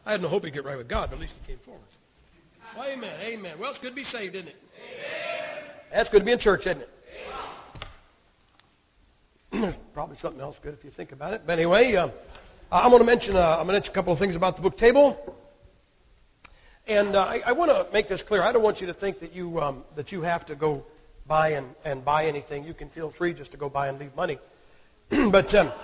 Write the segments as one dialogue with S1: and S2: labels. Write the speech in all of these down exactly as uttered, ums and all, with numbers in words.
S1: I had no hope he'd get right with God, but at least he came forward. Well, amen, amen. Well, it's good to be saved, isn't it? Amen. That's good to be in church, isn't it? There's probably something else good if you think about it. But anyway, uh, I'm going to mention uh, I'm going to mention a couple of things about the book table. And uh, I, I want to make this clear. I don't want you to think that you um, that you have to go buy and, and buy anything. You can feel free just to go buy and leave money. But um,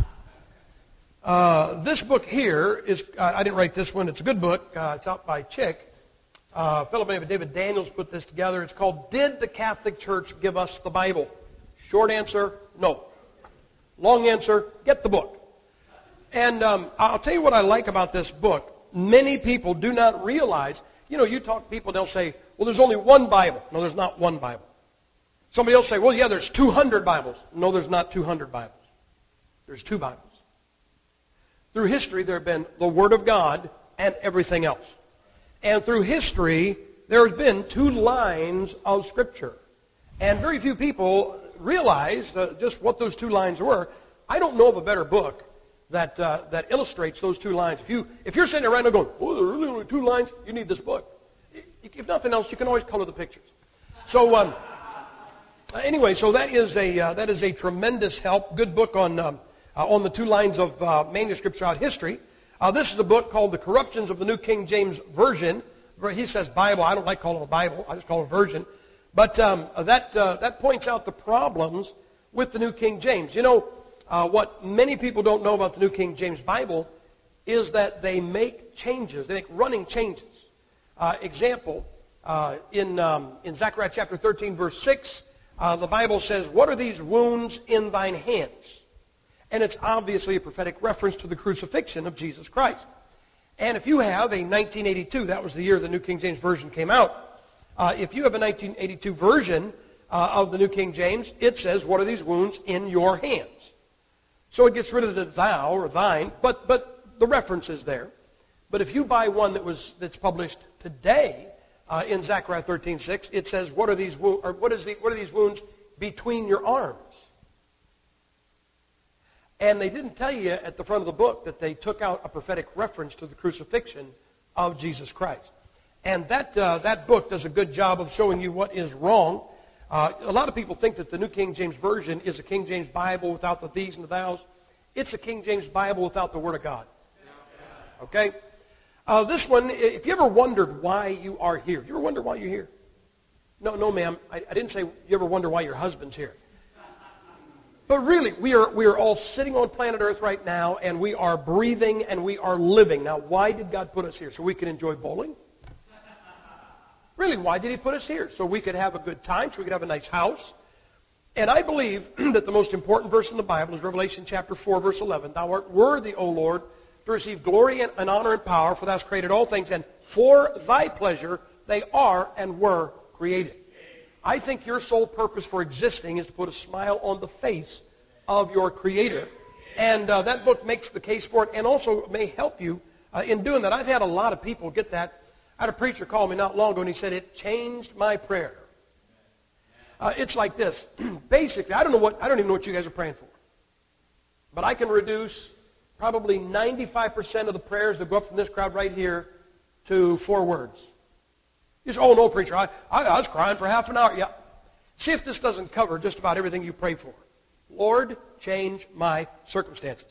S1: uh, this book here is, uh, I didn't write this one. It's a good book. Uh, it's out by Chick. Uh, a fellow named David Daniels put this together. It's called Did the Catholic Church Give Us the Bible? Short answer, no. Long answer, get the book. And um, I'll tell you what I like about this book. Many people do not realize, you know, you talk to people, they'll say, well, there's only one Bible. No, there's not one Bible. Somebody else say, well, yeah, there's two hundred Bibles. No, there's not two hundred Bibles. There's two Bibles. Through history, there have been the Word of God and everything else. And through history, there has been two lines of Scripture. And very few people realize uh, just what those two lines were. I don't know of a better book that uh, that illustrates those two lines. If, you, if you're sitting there right now going, oh, there are really only two lines, you need this book. If nothing else, you can always color the pictures. So um, anyway, so that is a uh, that is a tremendous help. Good book on um, uh, on the two lines of uh, manuscripts throughout history. Uh, this is a book called The Corruptions of the New King James Version. He says Bible. I don't like calling it a Bible. I just call it a version. But um, that uh, that points out the problems with the New King James. You know, uh, what many people don't know about the New King James Bible is that they make changes. They make running changes. Uh, example, uh, in um, in Zechariah chapter thirteen, verse six, uh, the Bible says, "What are these wounds in thine hands?" And it's obviously a prophetic reference to the crucifixion of Jesus Christ. And if you have a nineteen eighty-two, that was the year the New King James Version came out. Uh, if you have a nineteen eighty-two version uh, of the New King James, it says, "What are these wounds in your hands?" So it gets rid of the thou or thine, but but the reference is there. But if you buy one that was that's published today uh, in Zechariah thirteen six, it says, "What are these wo- or what is the, what are these wounds between your arms?" And they didn't tell you at the front of the book that they took out a prophetic reference to the crucifixion of Jesus Christ. And that uh, that book does a good job of showing you what is wrong. Uh, a lot of people think that the New King James Version is a King James Bible without the these and the thous. It's a King James Bible without the Word of God. Okay? Uh, this one, if you ever wondered why you are here, you ever wonder why you're here? No, no, ma'am. I, I didn't say you ever wonder why your husband's here. But really, we are we are all sitting on planet Earth right now, and we are breathing and we are living. Now, why did God put us here? So we can enjoy bowling? Really, why did He put us here? So we could have a good time, so we could have a nice house. And I believe that the most important verse in the Bible is Revelation chapter four, verse eleven. Thou art worthy, O Lord, to receive glory and honor and power, for Thou hast created all things, and for Thy pleasure they are and were created. I think your sole purpose for existing is to put a smile on the face of your Creator. And uh, that book makes the case for it, and also may help you uh, in doing that. I've had a lot of people get that. I had a preacher call me not long ago, and he said, "It changed my prayer." Uh, it's like this. Basically, I don't know what I don't even know what you guys are praying for. But I can reduce probably ninety-five percent of the prayers that go up from this crowd right here to four words. You say, "Oh, no, preacher, I, I, I was crying for half an hour." Yeah. See if this doesn't cover just about everything you pray for. Lord, change my circumstances.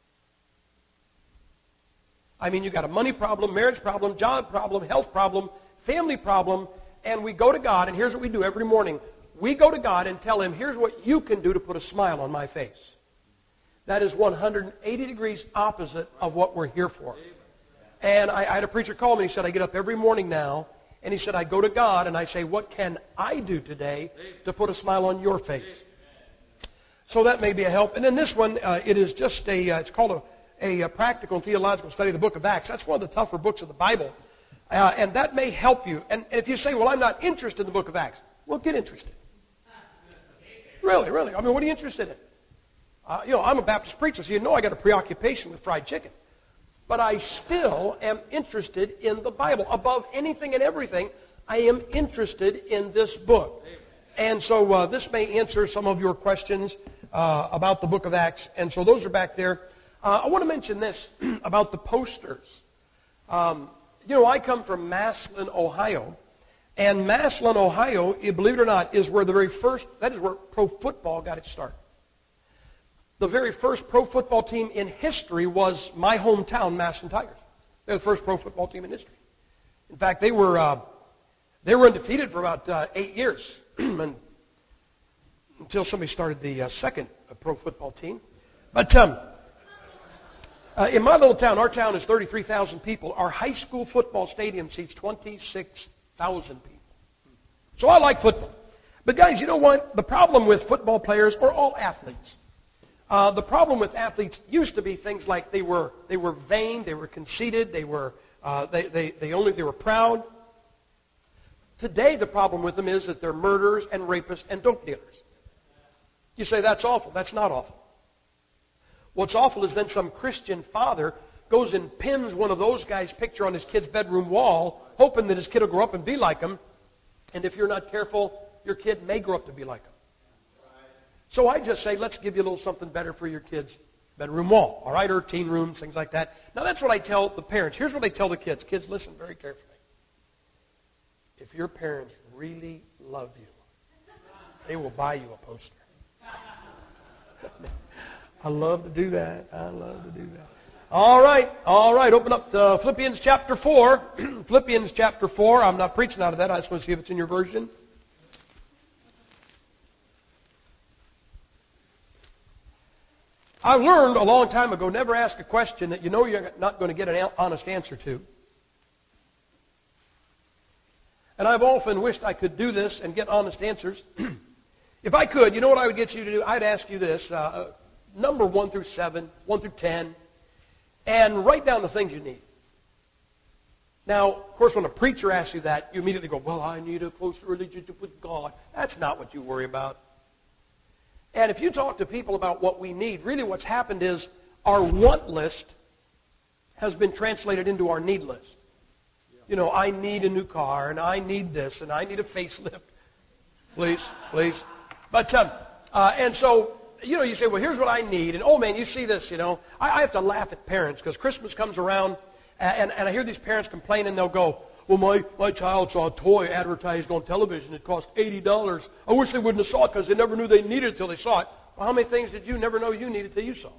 S1: I mean, you've got a money problem, marriage problem, job problem, health problem, family problem, and we go to God, and here's what we do every morning. We go to God and tell Him, here's what you can do to put a smile on my face. That is one hundred eighty degrees opposite of what we're here for. And I, I had a preacher call me, and he said, I get up every morning now, and he said, I go to God and I say, what can I do today to put a smile on your face? So that may be a help. And then this one, uh, it is just a, uh, it's called a, a practical and theological study of the book of Acts. That's one of the tougher books of the Bible. Uh, and that may help you. And, and if you say, well, I'm not interested in the book of Acts, well, get interested. Really, really. I mean, what are you interested in? Uh, you know, I'm a Baptist preacher, so you know I got a preoccupation with fried chicken. But I still am interested in the Bible. Above anything and everything, I am interested in this book. And so uh, this may answer some of your questions uh, about the book of Acts. And so those are back there. Uh, I want to mention this about the posters. Um, you know, I come from Massillon, Ohio. And Massillon, Ohio, believe it or not, is where the very first, that is where pro football got its start. The very first pro football team in history was my hometown, Massillon Tigers. They're the first pro football team in history. In fact, they were uh, they were undefeated for about uh, eight years and, until somebody started the uh, second uh, pro football team. But um, uh, in my little town, our town is thirty-three thousand people. Our high school football stadium seats twenty-six thousand people. So I like football. But guys, you know what? The problem with football players, or all athletes, uh, the problem with athletes used to be things like they were they were vain, they were conceited, they were uh, they, they they only they were proud. Today, the problem with them is that they're murderers and rapists and dope dealers. You say that's awful. That's not awful. What's awful is then some Christian father goes and pins one of those guys' picture on his kid's bedroom wall, hoping that his kid will grow up and be like him. And if you're not careful, your kid may grow up to be like him. So I just say, let's give you a little something better for your kid's bedroom wall, all right, or teen rooms, things like that. Now that's what I tell the parents. Here's what I tell the kids. Kids, listen very carefully. If your parents really love you, they will buy you a poster. I love to do that. I love to do that. All right, all right. Open up to Philippians chapter four. Philippians chapter four. I'm not preaching out of that. I just want to see if it's in your version. I learned a long time ago, never ask a question that you know you're not going to get an honest answer to. And I've often wished I could do this and get honest answers. If I could, you know what I would get you to do? I'd ask you this, uh, number one through seven, one through ten, and write down the things you need. Now, of course, when a preacher asks you that, you immediately go, well, I need a closer relationship with God. That's not what you worry about. And if you talk to people about what we need, really what's happened is our want list has been translated into our need list. You know, I need a new car, and I need this, and I need a facelift. Please, please. But, um, uh, and so, you know, you say, well, here's what I need. And, oh, man, you see this, you know. I, I have to laugh at parents because Christmas comes around, and, and I hear these parents complain, and they'll go, well, my, my child saw a toy advertised on television. It cost eighty dollars. I wish they wouldn't have saw it because they never knew they needed it until they saw it. Well, how many things did you never know you needed until you saw it?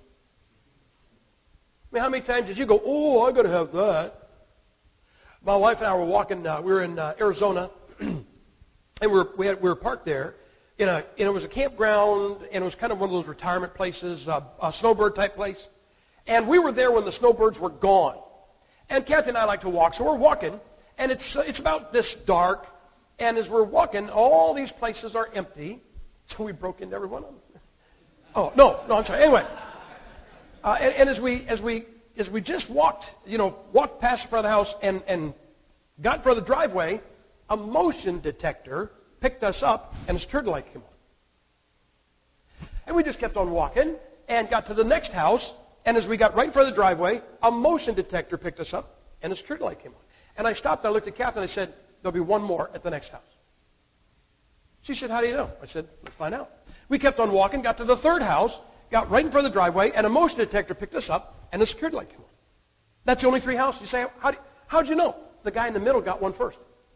S1: I mean, how many times did you go, oh, I got to have that? My wife and I were walking, uh, we were in uh, Arizona, and we were, we, had, we were parked there. In a, and it was a campground, and it was kind of one of those retirement places, uh, a snowbird type place. And we were there when the snowbirds were gone. And Kathy and I like to walk, so we're walking, and it's uh, it's about this dark. And as we're walking, all these places are empty, so we broke into every one of them. Oh no, no, I'm sorry. Anyway, uh, and, and as we as we as we just walked, you know, walked past the front of the house and and got in front of the driveway, a motion detector picked us up, and a security light came on. And we just kept on walking and got to the next house, and as we got right in front of the driveway, a motion detector picked us up, and a security light came on. And I stopped, and I looked at Kathy, and I said, there'll be one more at the next house. She said, how do you know? I said, let's find out. We kept on walking, got to the third house, got right in front of the driveway, and a motion detector picked us up, and a security light came on. That's the only three houses. You say, how do, how'd you know? The guy in the middle got one first.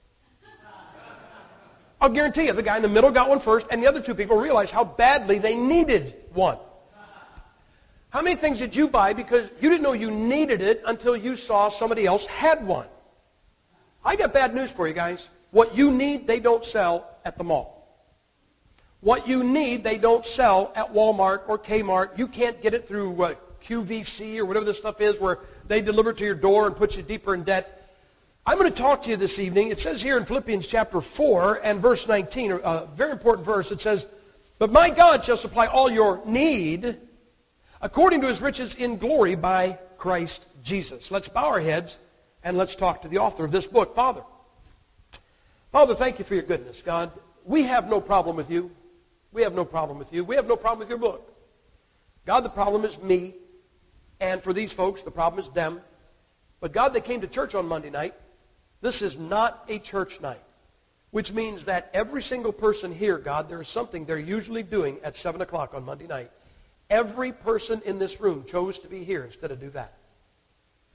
S1: I'll guarantee you, the guy in the middle got one first, and the other two people realized how badly they needed one. How many things did you buy because you didn't know you needed it until you saw somebody else had one? I got bad news for you guys. What you need, they don't sell at the mall. What you need, they don't sell at Walmart or Kmart. You can't get it through uh, Q V C or whatever this stuff is where they deliver it to your door and put you deeper in debt. I'm going to talk to you this evening. It says here in Philippians chapter four and verse nineteen, a very important verse. It says, but my God shall supply all your need according to His riches in glory by Christ Jesus. Let's bow our heads and let's talk to the author of this book. Father, Father, thank you for your goodness, God. We have no problem with you. We have no problem with you. We have no problem with your book. God, the problem is me. And for these folks, the problem is them. But God, they came to church on Monday night. This is not a church night, which means that every single person here, God, there is something they're usually doing at seven o'clock on Monday night. Every person in this room chose to be here instead of do that.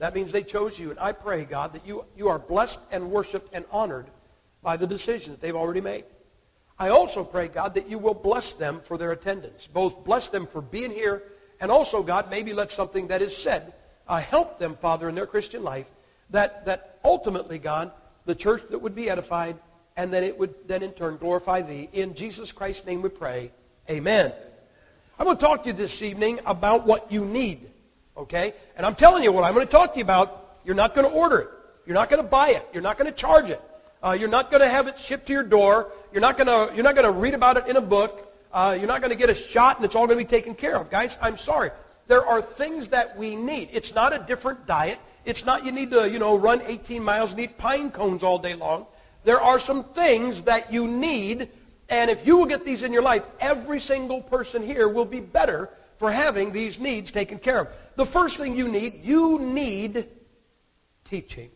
S1: That means they chose you. And I pray, God, that you, you are blessed and worshiped and honored by the decision that they've already made. I also pray, God, that you will bless them for their attendance. Both bless them for being here, and also, God, maybe let something that is said uh, help them, Father, in their Christian life, that, that ultimately, God, the church that would be edified, and that it would then in turn glorify Thee. In Jesus Christ's name we pray. Amen. I'm going to talk to you this evening about what you need. Okay? And I'm telling you what I'm going to talk to you about. You're not going to order it. You're not going to buy it. You're not going to charge it. Uh, you're not going to have it shipped to your door. You're not going to, you're not going to read about it in a book. Uh, you're not going to get a shot and it's all going to be taken care of. Guys, I'm sorry. There are things that we need. It's not a different diet. It's not you need to, you know, run eighteen miles and eat pine cones all day long. There are some things that you need, and if you will get these in your life, every single person here will be better for having these needs taken care of. The first thing you need, you need teaching.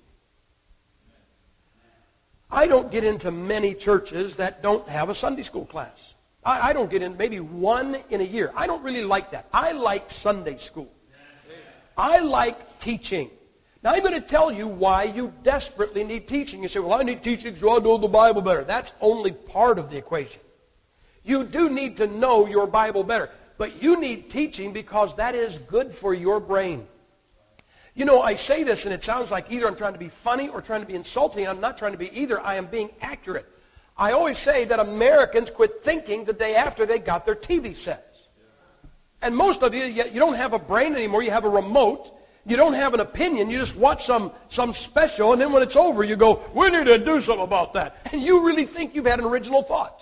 S1: I don't get into many churches that don't have a Sunday school class. I, I don't get in maybe one in a year. I don't really like that. I like Sunday school. I like teaching. Now, I'm going to tell you why you desperately need teaching. You say, well, I need teaching so I know the Bible better. That's only part of the equation. You do need to know your Bible better. But you need teaching because that is good for your brain. You know, I say this and it sounds like either I'm trying to be funny or trying to be insulting. I'm not trying to be either. I am being accurate. I always say that Americans quit thinking the day after they got their T V sets. And most of you, you don't have a brain anymore. You have a remote. You don't have an opinion. You just watch some, some special, and then when it's over, you go, we need to do something about that. And you really think you've had an original thought.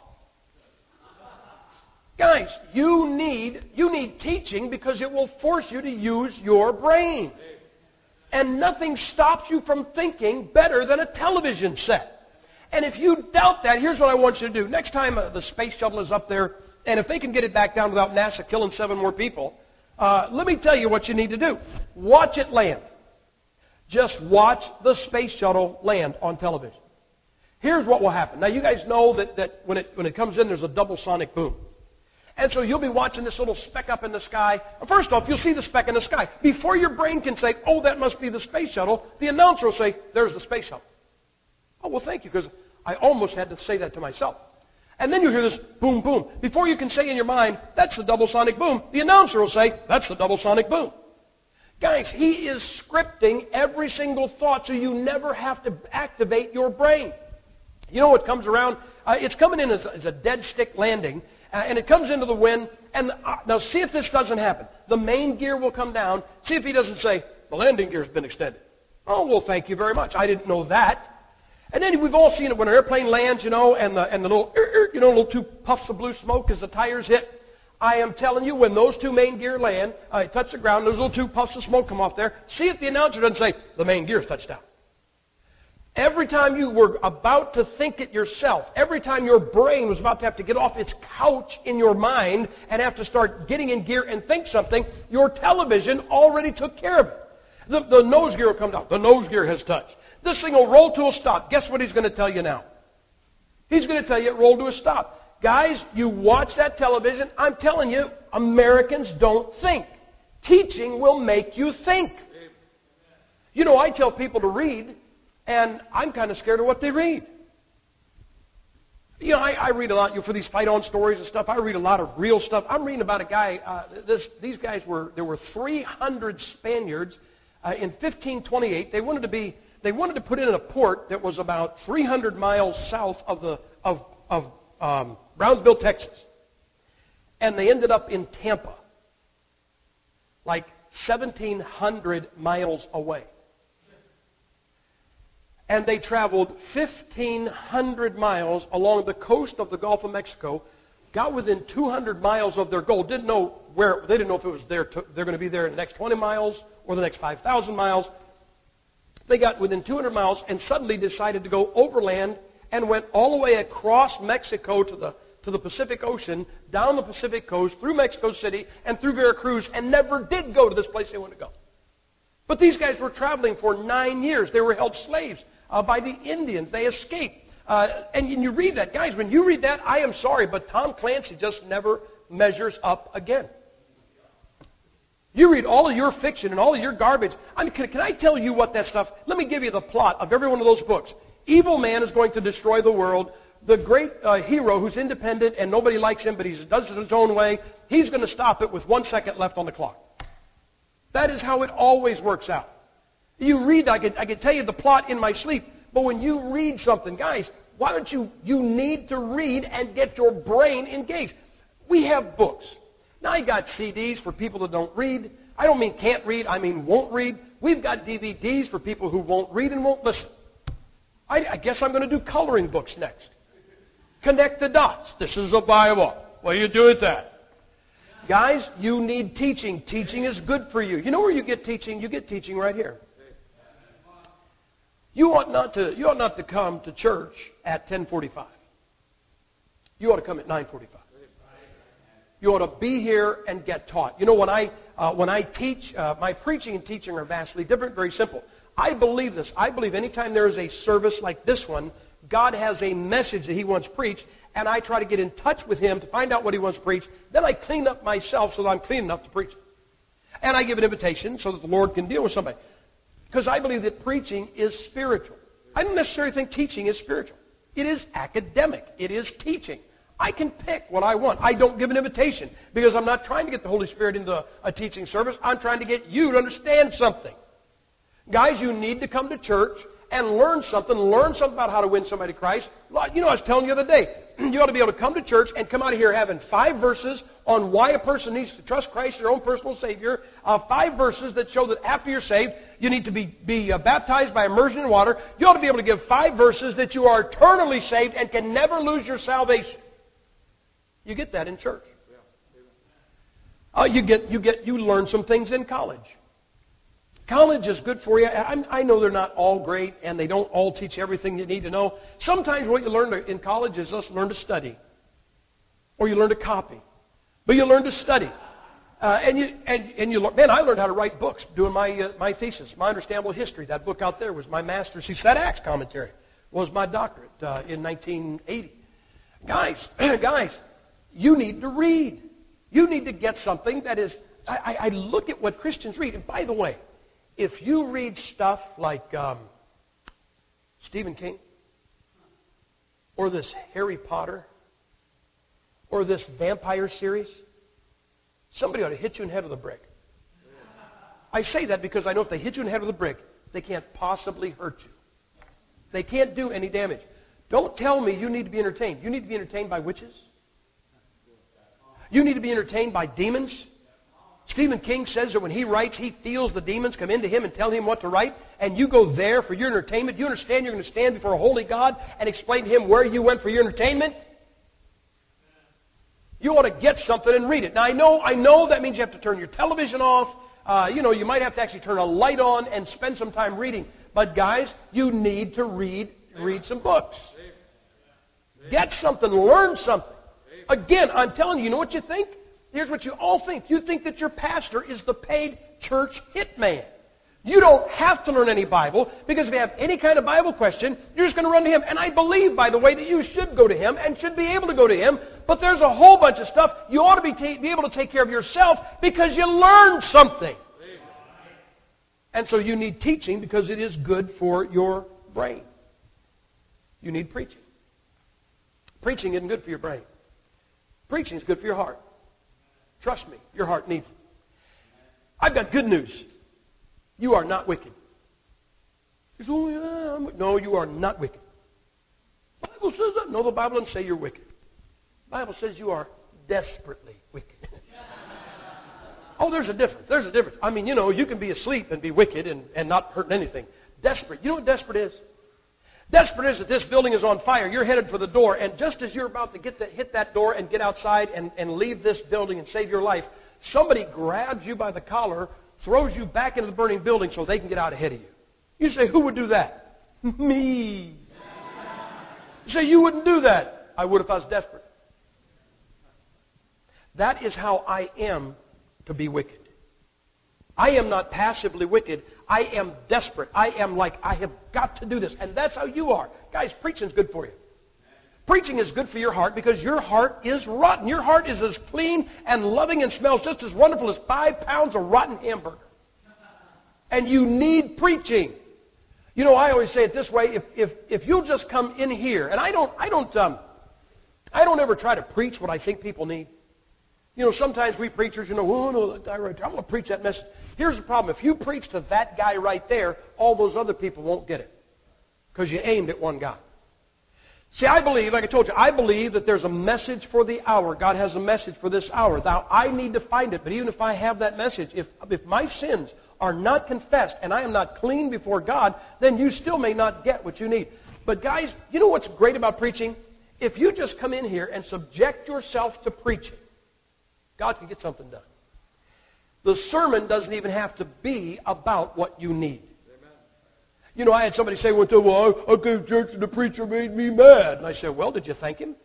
S1: Guys, you need, you need teaching because it will force you to use your brain. And nothing stops you from thinking better than a television set. And if you doubt that, here's what I want you to do. Next time uh, the space shuttle is up there, and if they can get it back down without NASA killing seven more people, uh, let me tell you what you need to do. Watch it land. Just watch the space shuttle land on television. Here's what will happen. Now, you guys know that, that when, it, when it comes in, there's a double sonic boom. And so you'll be watching this little speck up in the sky. First off, you'll see the speck in the sky. Before your brain can say, oh, that must be the space shuttle, the announcer will say, there's the space shuttle. Oh, well, thank you, because I almost had to say that to myself. And then you hear this boom, boom. Before you can say in your mind, that's the double sonic boom, the announcer will say, that's the double sonic boom. Guys, he is scripting every single thought so you never have to activate your brain. You know what comes around? Uh, it's coming in as, as a dead stick landing, uh, and it comes into the wind. And uh, now see if this doesn't happen. The main gear will come down. See if he doesn't say, the landing gear has been extended. Oh, well, thank you very much. I didn't know that. And then we've all seen it when an airplane lands, you know, and the, and the little, you know, little two puffs of blue smoke as the tires hit. I am telling you, when those two main gear land, uh, touch the ground, those little two puffs of smoke come off there. See if the announcer doesn't say, the main gear's touched down. Every time you were about to think it yourself, every time your brain was about to have to get off its couch in your mind and have to start getting in gear and think something, your television already took care of it. The, the nose gear will come down. The nose gear has touched. This thing will roll to a stop. Guess what he's going to tell you now? He's going to tell you it rolled to a stop. Guys, you watch that television. I'm telling you, Americans don't think. Teaching will make you think. You know, I tell people to read, and I'm kind of scared of what they read. You know, I, I read a lot, you know, for these fight-on stories and stuff, I read a lot of real stuff. I'm reading about a guy, uh, this, these guys were, there were three hundred Spaniards uh, in fifteen twenty-eight. They wanted to be, they wanted to put in a port that was about three hundred miles south of the, of, of um, Brownsville, Texas. And they ended up in Tampa, like seventeen hundred miles away. And they traveled fifteen hundred miles along the coast of the Gulf of Mexico, got within two hundred miles of their goal. Didn't know where, they didn't know if it was there to, they're going to be there in the next twenty miles or the next five thousand miles. They got within two hundred miles and suddenly decided to go overland and went all the way across Mexico to the, to the Pacific Ocean, down the Pacific coast, through Mexico City, and through Veracruz, and never did go to this place they wanted to go. But these guys were traveling for nine years. They were held slaves uh, by the Indians. They escaped. Uh, and you read that. Guys, when you read that, I am sorry, but Tom Clancy just never measures up again. You read all of your fiction and all of your garbage. I mean, can, can I tell you what that stuff... Let me give you the plot of every one of those books. Evil man is going to destroy the world. The great uh, hero who's independent and nobody likes him, but he does it his own way, he's going to stop it with one second left on the clock. That is how it always works out. You read, I could, I could tell you the plot in my sleep, but when you read something, guys, why don't you... You need to read and get your brain engaged. We have books. Now, I got C Ds for people that don't read. I don't mean can't read, I mean won't read. We've got D V Ds for people who won't read and won't listen. I, I guess I'm going to do coloring books next. Connect the dots. This is a Bible. What do you do with that? Guys, you need teaching. Teaching is good for you. You know where you get teaching? You get teaching right here. You ought not to, you ought not to come to church at ten forty-five. You ought to come at nine forty-five. You ought to be here and get taught. You know, when I, uh, when I teach, uh, my preaching and teaching are vastly different, very simple. I believe this. I believe anytime there is a service like this one, God has a message that He wants preached, and I try to get in touch with Him to find out what He wants preached. Then I clean up myself so that I'm clean enough to preach it. And I give an invitation so that the Lord can deal with somebody. Because I believe that preaching is spiritual. I don't necessarily think teaching is spiritual. It is academic. It is teaching. I can pick what I want. I don't give an invitation because I'm not trying to get the Holy Spirit into a, a teaching service. I'm trying to get you to understand something. Guys, you need to come to church and learn something. Learn something about how to win somebody to Christ. You know, I was telling you the other day, you ought to be able to come to church and come out of here having five verses on why a person needs to trust Christ as their own personal Savior. Uh, five verses that show that after you're saved, you need to be, be uh, baptized by immersion in water. You ought to be able to give five verses that you are eternally saved and can never lose your salvation. You get that in church. Uh, you get, you get, you learn some things in college. College is good for you. I, I know they're not all great, and they don't all teach everything you need to know. Sometimes what you learn to, in college is just learn to study, or you learn to copy, but you learn to study. Uh, and you and, and you learn. Man, I learned how to write books doing my uh, my thesis, my understandable history. That book out there was my master's. See, that Acts commentary was my doctorate uh, in nineteen eighty. Guys, guys. You need to read. You need to get something that is... I, I look at what Christians read. And by the way, if you read stuff like um, Stephen King, or this Harry Potter, or this vampire series, somebody ought to hit you in the head with a brick. I say that because I know if they hit you in the head with a brick, they can't possibly hurt you. They can't do any damage. Don't tell me you need to be entertained. You need to be entertained by witches. You need to be entertained by demons. Stephen King says that when he writes, he feels the demons come into him and tell him what to write, and you go there for your entertainment. You understand you're going to stand before a holy God and explain to Him where you went for your entertainment? You ought to get something and read it. Now, I know, I know that means you have to turn your television off. Uh, you know, you might have to actually turn a light on and spend some time reading. But guys, you need to read, read some books. Get something, learn something. Again, I'm telling you, you know what you think? Here's what you all think. You think that your pastor is the paid church hitman. You don't have to learn any Bible, because if you have any kind of Bible question, you're just going to run to him. And I believe, by the way, that you should go to him and should be able to go to him. But there's a whole bunch of stuff you ought to be, ta- be able to take care of yourself because you learned something. And so you need teaching because it is good for your brain. You need preaching. Preaching isn't good for your brain. Preaching is good for your heart. Trust me, your heart needs it. I've got good news. You are not wicked. You say, oh, yeah, I'm... No, you are not wicked. The Bible says that. No, the Bible doesn't say you're wicked. The Bible says you are desperately wicked. Oh, there's a difference. There's a difference. I mean, you know, you can be asleep and be wicked and, and not hurting anything. Desperate. You know what desperate is? Desperate is that this building is on fire. You're headed for the door, and just as you're about to get to hit that door and get outside and, and leave this building and save your life, somebody grabs you by the collar, throws you back into the burning building so they can get out ahead of you. You say, who would do that? Me. You say, you wouldn't do that. I would if I was desperate. That is how I am to be wicked. I am not passively wicked. I am desperate. I am like, I have got to do this. And that's how you are. Guys, preaching's good for you. Preaching is good for your heart because your heart is rotten. Your heart is as clean and loving and smells just as wonderful as five pounds of rotten hamburger. And you need preaching. You know, I always say it this way: if if if you'll just come in here, and I don't I don't um I don't ever try to preach what I think people need. You know, sometimes we preachers, you know, oh no, that guy right there, I'm going to preach that message. Here's the problem: if you preach to that guy right there, all those other people won't get it because you aimed at one guy. See, I believe, like I told you, I believe that there's a message for the hour. God has a message for this hour. Now, I need to find it, but even if I have that message, if, if my sins are not confessed and I am not clean before God, then you still may not get what you need. But guys, you know what's great about preaching? If you just come in here and subject yourself to preaching, God can get something done. The sermon doesn't even have to be about what you need. You know, I had somebody say one time, well, I came to church and the preacher made me mad. And I said, well, did you thank him?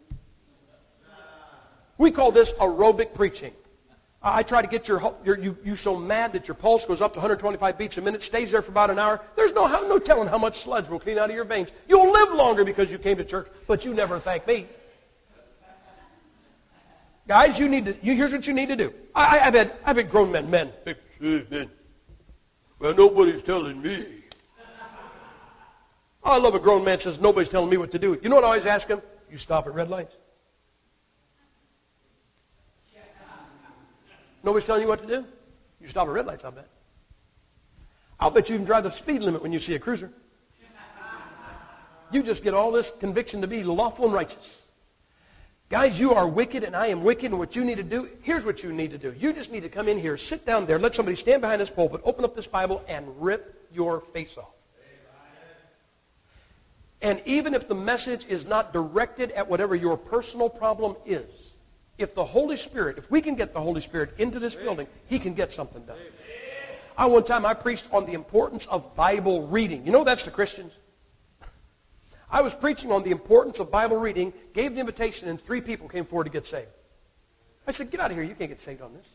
S1: We call this aerobic preaching. I try to get your, your you, you so mad that your pulse goes up to one hundred twenty-five beats a minute, stays there for about an hour. There's no, no telling how much sludge will clean out of your veins. You'll live longer because you came to church, but you never thank me. Guys, you need to, you, here's what you need to do. I, I've, had, I've had grown men, men. Well, nobody's telling me. Oh, I love a grown man says, nobody's telling me what to do. You know what I always ask him? You stop at red lights. Nobody's telling you what to do? You stop at red lights, I'll bet. I'll bet you can drive the speed limit when you see a cruiser. You just get all this conviction to be lawful and righteous. Guys, you are wicked and I am wicked, and what you need to do, here's what you need to do. You just need to come in here, sit down there, let somebody stand behind this pulpit, open up this Bible, and rip your face off. And even if the message is not directed at whatever your personal problem is, if the Holy Spirit, if we can get the Holy Spirit into this building, He can get something done. I one time I preached on the importance of Bible reading. You know that's the Christians. I was preaching on the importance of Bible reading, gave the invitation, and three people came forward to get saved. I said, get out of here, you can't get saved on this.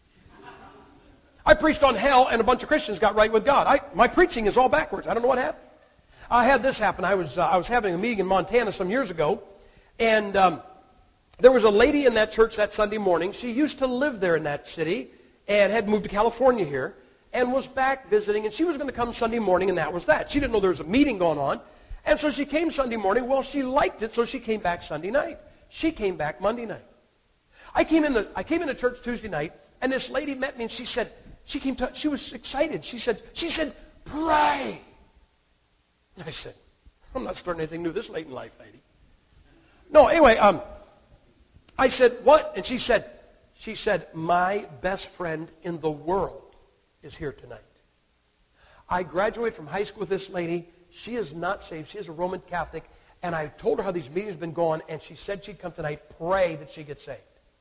S1: I preached on hell, and a bunch of Christians got right with God. I, my preaching is all backwards. I don't know what happened. I had this happen. I was uh, I was having a meeting in Montana some years ago, and um, there was a lady in that church that Sunday morning. She used to live there in that city and had moved to California here and was back visiting, and she was going to come Sunday morning, and that was that. She didn't know there was a meeting going on, and so she came Sunday morning. Well, she liked it, so she came back Sunday night. She came back Monday night. I came in the I came into church Tuesday night, and this lady met me, and she said she came to, she was excited. She said she said pray. I said, I'm not starting anything new this late in life, lady. No, anyway, um, I said, what? And she said, she said, my best friend in the world is here tonight. I graduated from high school with this lady. She is not saved. She is a Roman Catholic. And I told her how these meetings have been going, and she said she'd come tonight, pray that she gets saved.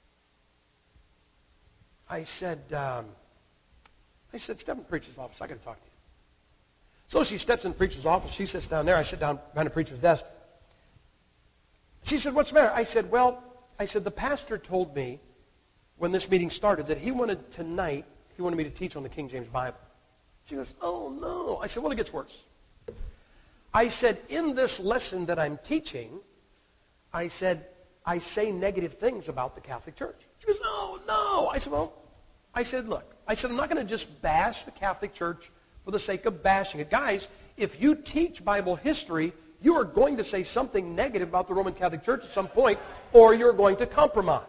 S1: I said, um, I said, step in the preacher's office. I got to talk to you. So she steps in the preacher's office. She sits down there. I sit down behind the preacher's desk. She said, what's the matter? I said, well, I said, the pastor told me when this meeting started that he wanted tonight, he wanted me to teach on the King James Bible. She goes, oh, no. I said, well, it gets worse. I said, in this lesson that I'm teaching, I said, I say negative things about the Catholic Church. She goes, no, no. I said, well, I said, look, I said, I'm not going to just bash the Catholic Church for the sake of bashing it. Guys, if you teach Bible history, you are going to say something negative about the Roman Catholic Church at some point, or you're going to compromise.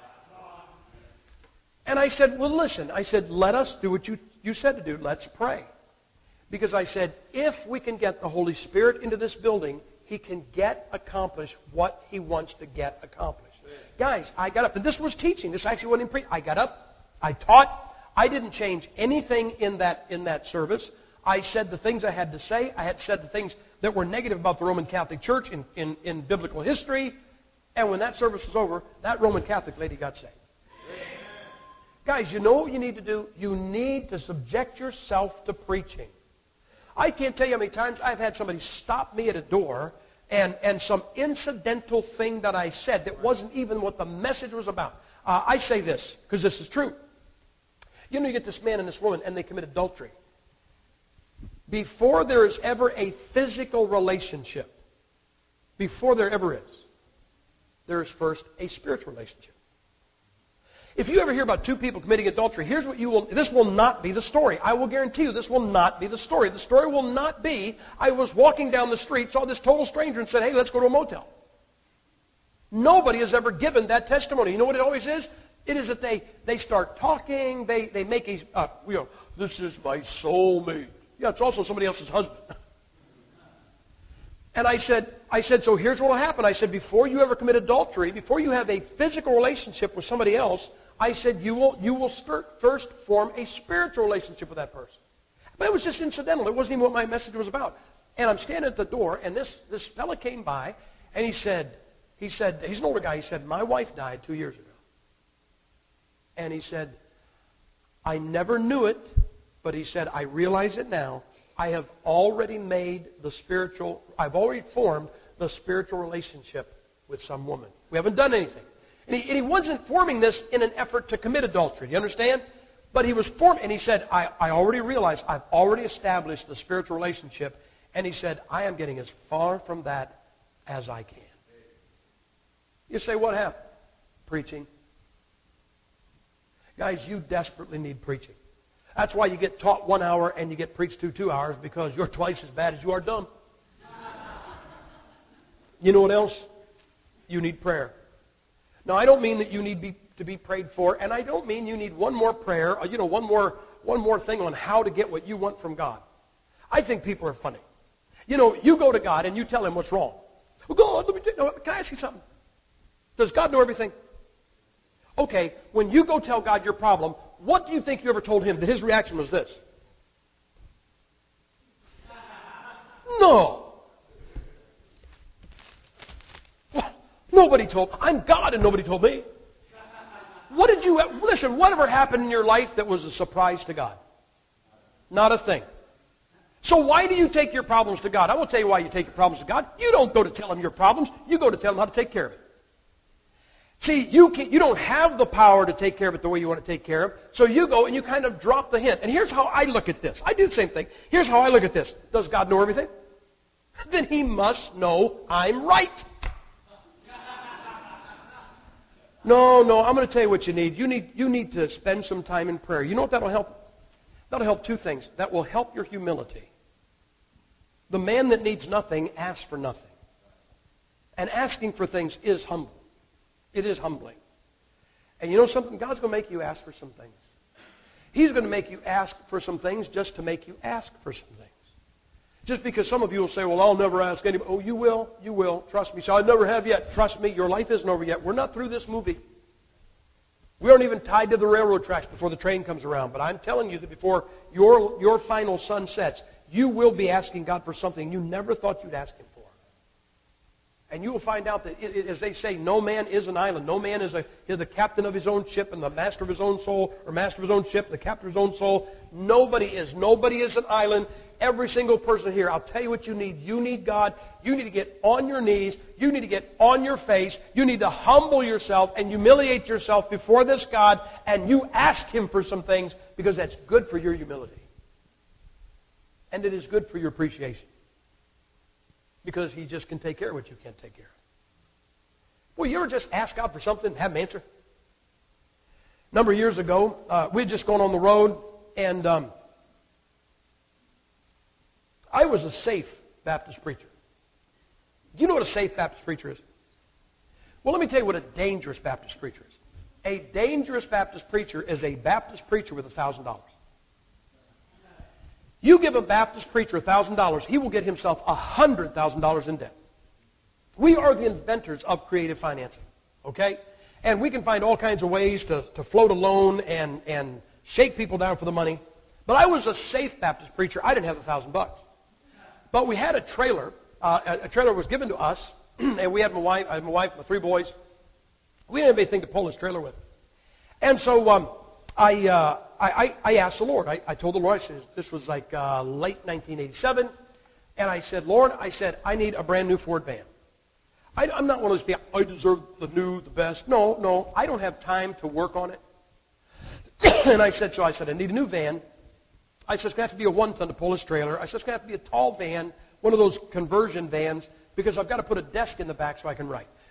S1: And I said, well, listen, I said, let us do what you, you said to do. Let's pray. Because I said, if we can get the Holy Spirit into this building, He can get accomplished what He wants to get accomplished. Guys, I got up, and this was teaching. This actually wasn't in pre. I got up, I taught. I didn't change anything in that in that service. I said the things I had to say. I had said the things that were negative about the Roman Catholic Church in, in, in biblical history. And when that service was over, that Roman Catholic lady got saved. Amen. Guys, you know what you need to do? You need to subject yourself to preaching. I can't tell you how many times I've had somebody stop me at a door and, and some incidental thing that I said that wasn't even what the message was about. Uh, I say this because this is true. You know, you get this man and this woman, and they commit adultery. Before there is ever a physical relationship, before there ever is, there is first a spiritual relationship. If you ever hear about two people committing adultery, here's what you will, this will not be the story. I will guarantee you this will not be the story. The story will not be, I was walking down the street, saw this total stranger and said, hey, let's go to a motel. Nobody has ever given that testimony. You know what it always is? It is that they, they start talking, they, they make a, uh, you know, this is my soulmate. Yeah, it's also somebody else's husband. And I said, I said, so here's what will happen. I said, before you ever commit adultery, before you have a physical relationship with somebody else, I said, you will, you will first form a spiritual relationship with that person. But it was just incidental. It wasn't even what my message was about. And I'm standing at the door, and this, this fella came by, and he said, he said, he's an older guy, he said, my wife died two years ago. And he said, I never knew it, but he said, I realize it now. I have already made the spiritual, I've already formed the spiritual relationship with some woman. We haven't done anything. And he, and he wasn't forming this in an effort to commit adultery. Do you understand? But he was forming, and he said, I, I already realized I've already established the spiritual relationship. And he said, I am getting as far from that as I can. You say, what happened? Preaching. Guys, you desperately need preaching. That's why you get taught one hour and you get preached to two hours, because you're twice as bad as you are dumb. You know what else? You need prayer. Now, I don't mean that you need be, to be prayed for, and I don't mean you need one more prayer, or, you know, one more one more thing on how to get what you want from God. I think people are funny. You know, you go to God and you tell Him what's wrong. Well, God, let me tell you, can I ask you something? Does God know everything? Okay, when you go tell God your problem, what do you think you ever told Him that His reaction was this? No. Well, nobody told. I'm God and nobody told me. What did you, listen, whatever happened in your life that was a surprise to God? Not a thing. So why do you take your problems to God? I will tell you why you take your problems to God. You don't go to tell Him your problems. You go to tell Him how to take care of it. See, you, can, you don't have the power to take care of it the way you want to take care of it. So you go and you kind of drop the hint. And here's how I look at this. I do the same thing. Here's how I look at this. Does God know everything? Then He must know I'm right. No, no, I'm going to tell you what you need. You need, you need to spend some time in prayer. You know what that will help? That will help two things. That will help your humility. The man that needs nothing asks for nothing. And asking for things is humble. It is humbling. And you know something? God's going to make you ask for some things. He's going to make you ask for some things just to make you ask for some things. Just because some of you will say, well, I'll never ask anybody. Oh, you will. You will. Trust me. So I never have yet. Trust me. Your life isn't over yet. We're not through this movie. We aren't even tied to the railroad tracks before the train comes around. But I'm telling you that before your, your final sun sets, you will be asking God for something you never thought you'd ask Him for. And you will find out that, as they say, no man is an island. No man is, a, is the captain of his own ship and the master of his own soul, or master of his own ship, the captain of his own soul. Nobody is. Nobody is an island. Every single person here, I'll tell you what you need. You need God. You need to get on your knees. You need to get on your face. You need to humble yourself and humiliate yourself before this God, and you ask Him for some things, because that's good for your humility. And it is good for your appreciation. Because He just can take care of what you can't take care of. Well, you ever just ask God for something and have Him answer? A number of years ago, uh, we had just gone on the road, and um, I was a safe Baptist preacher. Do you know what a safe Baptist preacher is? Well, let me tell you what a dangerous Baptist preacher is. A dangerous Baptist preacher is a Baptist preacher with a thousand dollars. You give a Baptist preacher a thousand dollars, he will get himself a hundred thousand dollars in debt. We are the inventors of creative financing, okay? And we can find all kinds of ways to, to float a loan and, and shake people down for the money. But I was a safe Baptist preacher. I didn't have a thousand bucks. But we had a trailer. Uh, a, a trailer was given to us, and we had my wife, I had my wife, my three boys. We didn't have anything to pull this trailer with. And so um, I, uh, I, I, I asked the Lord. I, I told the Lord, I said, this was like uh, late nineteen eighty-seven. And I said, Lord, I said, I need a brand new Ford van. I, I'm not one of those people, I deserve the new, the best. No, no, I don't have time to work on it. And I said, so I said, I need a new van. I said, it's going to have to be a one-ton to pull this trailer. I said, it's going to have to be a tall van, one of those conversion vans, because I've got to put a desk in the back so I can write.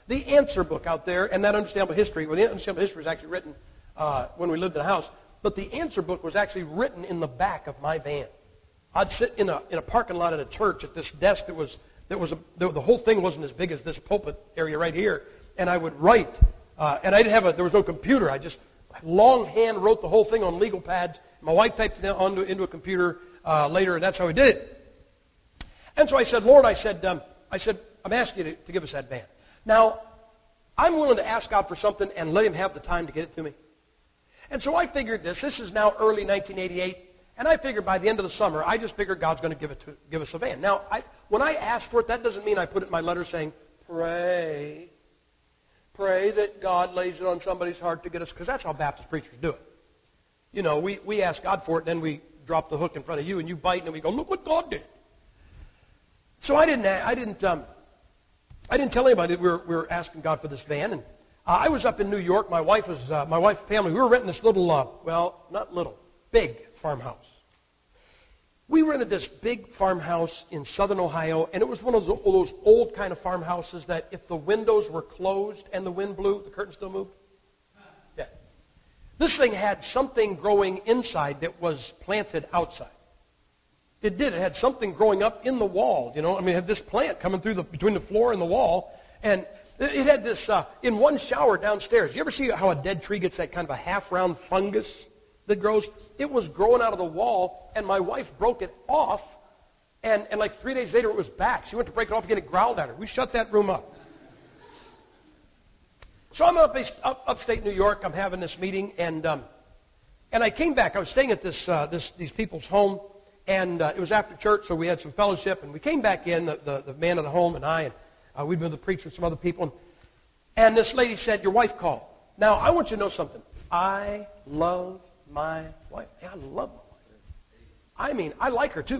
S1: The Answer book out there, and that Unstable History, well, the Unstable History was actually written uh, when we lived in a house, but the Answer book was actually written in the back of my van. I'd sit in a in a parking lot at a church at this desk that was that was a, the, the whole thing wasn't as big as this pulpit area right here, and I would write. Uh, and I didn't have a there was no computer. I just longhand wrote the whole thing on legal pads. My wife typed it onto into a computer uh, later, and that's how we did it. And so I said, Lord, I said, um, I said, I'm asking you to, to give us that van. Now, I'm willing to ask God for something and let Him have the time to get it to me. And so I figured this. This is now early nineteen eighty-eight. And I figured by the end of the summer, I just figured God's going to give it to give us a van. Now, I, when I asked for it, that doesn't mean I put it in my letter saying, pray, pray that God lays it on somebody's heart to get us, because that's how Baptist preachers do it. You know, we, we ask God for it, then we drop the hook in front of you, and you bite, and then we go, look what God did. So I didn't, I didn't, um, I didn't tell anybody that we were, we were asking God for this van. And uh, I was up in New York. My wife was, uh, my wife's family. We were renting this little, uh, well, not little, big farmhouse. We rented this big farmhouse in southern Ohio, and it was one of those, those old kind of farmhouses that if the windows were closed and the wind blew, the curtain still moved. Yeah. This thing had something growing inside that was planted outside. It did. It had something growing up in the wall. You know, I mean, it had this plant coming through the between the floor and the wall, and it had this uh, in one shower downstairs. You ever see how a dead tree gets that kind of a half-round fungus that grows? It was growing out of the wall, and my wife broke it off, and, and like three days later it was back. She went to break it off again, it growled at her. We shut that room up. So I'm up, up upstate New York. I'm having this meeting, and um, and I came back. I was staying at this uh, this these people's home, and uh, it was after church, so we had some fellowship, and we came back in, the, the, the man of the home and I, and uh, we'd been to preach with some other people, and, and this lady said, your wife called. Now, I want you to know something. I love my wife. I love my wife. I mean, I like her too.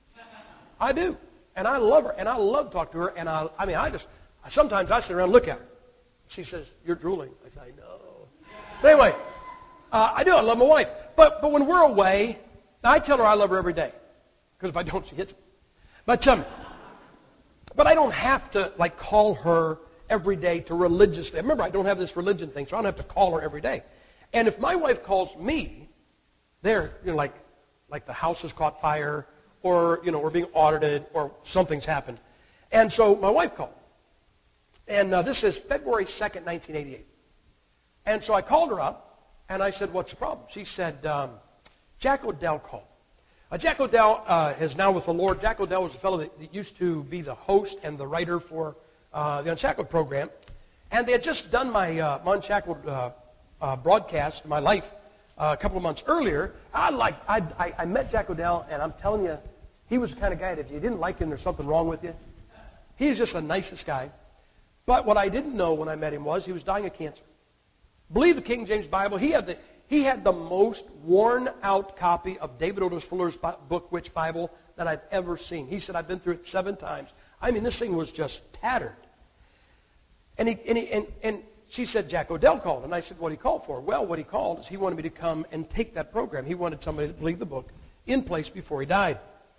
S1: I do. And I love her. And I love to talk to her. And I, I mean, I just, sometimes I sit around and look at her. She says, you're drooling. I say, no. But anyway, uh, I do. I love my wife. But but when we're away, I tell her I love her every day. Because if I don't, she hits me. But, um, but I don't have to, like, call her every day to religiously. Remember, I don't have this religion thing, so I don't have to call her every day. And if my wife calls me, there, you know, like, like the house has caught fire, or, you know, we're being audited, or something's happened. And so my wife called. And uh, this is February second, nineteen eighty-eight. And so I called her up, and I said, what's the problem? She said, um, Jack O'Dell called. Uh, Jack O'Dell uh, is now with the Lord. Jack O'Dell was a fellow that, that used to be the host and the writer for uh, the Unshackled program. And they had just done my, uh, my Unshackled uh, uh, broadcast, my life, uh, a couple of months earlier. I, like, I, I, I met Jack O'Dell, and I'm telling you, he was the kind of guy that if you didn't like him, there's something wrong with you. He's just the nicest guy. But what I didn't know when I met him was he was dying of cancer. Believe the King James Bible. He had the he had the most worn out copy of David Otis Fuller's book, Which Bible, that I've ever seen. He said, I've been through it seven times. I mean, this thing was just tattered. And he, and, he, and, and she said, Jack O'Dell called. And I said, what did he call for? Well, what he called is he wanted me to come and take that program. He wanted somebody to leave the book in place before he died.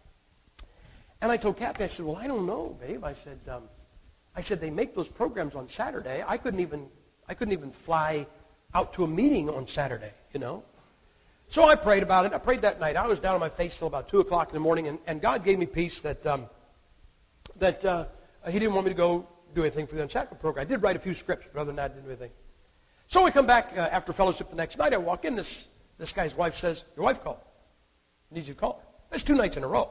S1: And I told Kathy, I said, well, I don't know, babe. I said, um, I said, they make those programs on Saturday. I couldn't even I couldn't even fly out to a meeting on Saturday, you know. So I prayed about it. I prayed that night. I was down on my face till about two o'clock in the morning, and, and God gave me peace that um, that uh, He didn't want me to go do anything for the Unshackled program. I did write a few scripts, but other than that, I didn't do anything. So we come back uh, after fellowship the next night. I walk in. This this guy's wife says, your wife called. I need you to call her. That's two nights in a row.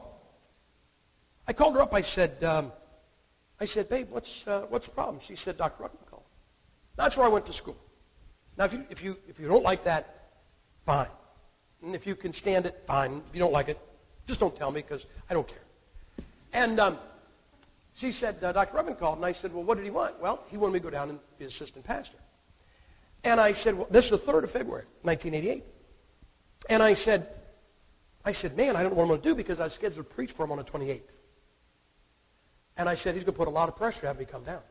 S1: I called her up. I said, um, I said, babe, what's uh, what's the problem? She said, Doctor Ruckman called. That's where I went to school. Now, if you if you if you don't like that, fine. And if you can stand it, fine. If you don't like it, just don't tell me because I don't care. And um, she said, uh, Doctor Ruckman called, and I said, well, what did he want? Well, he wanted me to go down and be assistant pastor. And I said, well, this is the third of February, nineteen eighty-eight. And I said, I said, man, I don't know what I'm going to do because I was scheduled to preach for him on the twenty-eighth. And I said, he's going to put a lot of pressure to have me come down.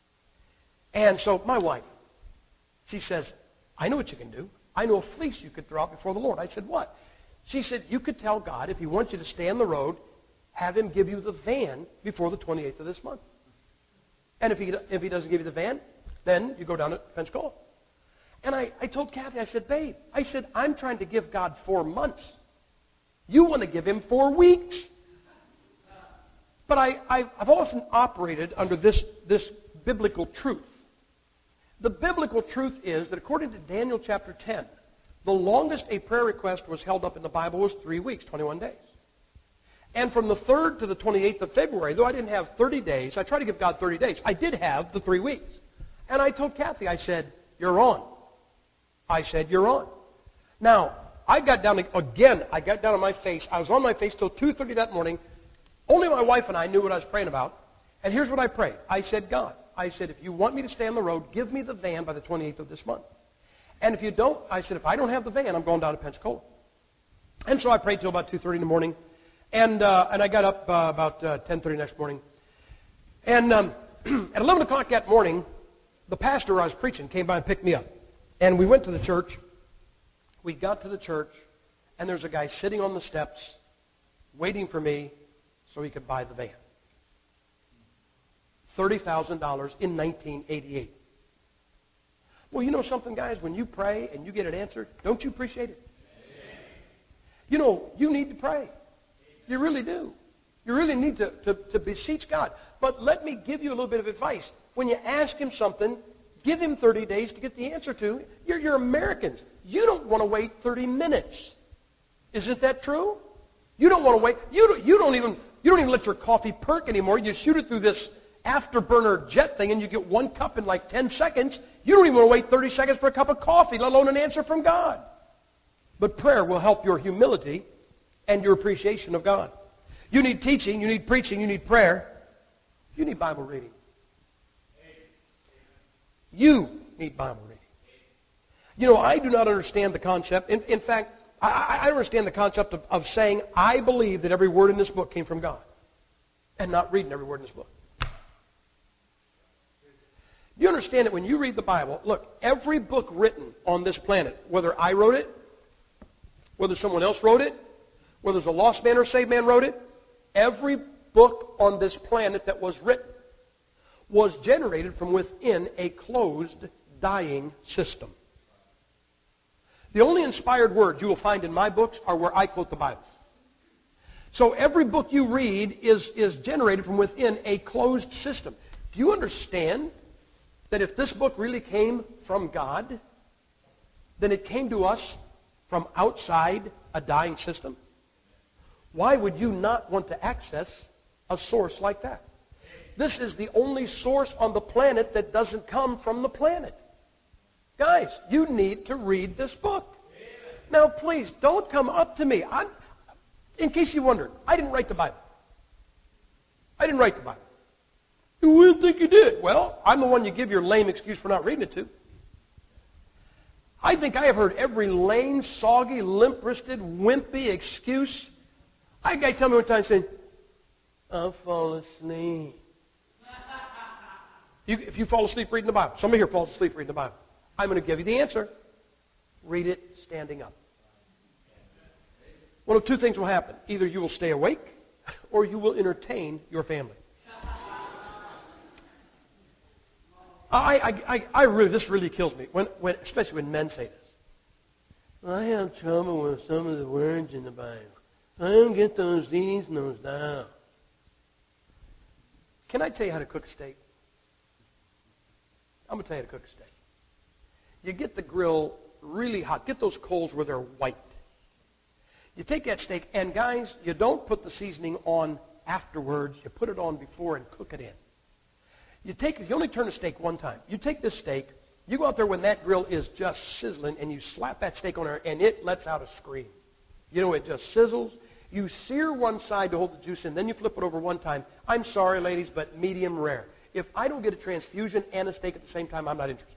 S1: And so my wife, she says, I know what you can do. I know a fleece you could throw out before the Lord. I said, what? She said, you could tell God if He wants you to stay on the road, have Him give you the van before the twenty-eighth of this month. And if he, if he doesn't give you the van, then you go down to Pensacola. And I, I told Kathy, I said, babe, I said, I'm trying to give God four months. You want to give him four weeks. But I, I, I've often operated under this, this biblical truth. The biblical truth is that according to Daniel chapter ten, the longest a prayer request was held up in the Bible was three weeks, twenty-one days. And from the third to the twenty-eighth of February, though I didn't have thirty days, I tried to give God thirty days. I did have the three weeks. And I told Kathy, I said, you're on. I said, you're on. Now, I got down, again, I got down on my face. I was on my face till two thirty that morning. Only my wife and I knew what I was praying about. And here's what I prayed. I said, God, I said, if you want me to stay on the road, give me the van by the twenty-eighth of this month. And if you don't, I said, if I don't have the van, I'm going down to Pensacola. And so I prayed till about two thirty in the morning. And uh, and I got up uh, about uh, ten thirty next morning. And um, at eleven o'clock that morning, the pastor I was preaching came by and picked me up. And we went to the church. We got to the church, and there's a guy sitting on the steps waiting for me so he could buy the van. thirty thousand dollars in nineteen eighty-eight. Well, you know something, guys? When you pray and you get it answered, don't you appreciate it? You know, you need to pray. You really do. You really need to, to, to beseech God. But let me give you a little bit of advice. When you ask Him something, give Him thirty days to get the answer to. You're, you're Americans. You don't want to wait thirty minutes. Isn't that true? You don't want to wait. You don't, you don't even you don't even let your coffee perk anymore. You shoot it through this afterburner jet thing, and you get one cup in like ten seconds. You don't even want to wait thirty seconds for a cup of coffee, let alone an answer from God. But prayer will help your humility and your appreciation of God. You need teaching, you need preaching, you need prayer. You need Bible reading. You need Bible reading. You know, I do not understand the concept. In, in fact, I, I understand the concept of, of saying, I believe that every word in this book came from God, and not reading every word in this book. You understand that when you read the Bible, look, every book written on this planet, whether I wrote it, whether someone else wrote it, whether it's a lost man or saved man wrote it, every book on this planet that was written was generated from within a closed, dying system. The only inspired words you will find in my books are where I quote the Bible. So every book you read is, is generated from within a closed system. Do you understand that if this book really came from God, then it came to us from outside a dying system? Why would you not want to access a source like that? This is the only source on the planet that doesn't come from the planet. Guys, you need to read this book. Now, please, don't come up to me. I'm, in case you wondered, I didn't write the Bible. I didn't write the Bible. You didn't think you did. Well, I'm the one you give your lame excuse for not reading it to. I think I have heard every lame, soggy, limp-wristed, wimpy excuse. I had a guy tell me one time saying, I'll fall asleep. You, if you fall asleep reading the Bible, somebody here falls asleep reading the Bible, I'm going to give you the answer. Read it standing up. One of two things will happen. Either you will stay awake or you will entertain your family. I, I, I, I really, this really kills me, when, when, especially when men say this. I have trouble with some of the words in the Bible. I don't get those these and those thou. Can I tell you how to cook a steak? I'm going to tell you how to cook a steak. You get the grill really hot. Get those coals where they're white. You take that steak, and guys, you don't put the seasoning on afterwards. You put it on before and cook it in. You take, you only turn a steak one time. You take this steak, you go out there when that grill is just sizzling, and you slap that steak on there, and it lets out a scream. You know, it just sizzles. You sear one side to hold the juice in, then you flip it over one time. I'm sorry, ladies, but medium rare. If I don't get a transfusion and a steak at the same time, I'm not interested.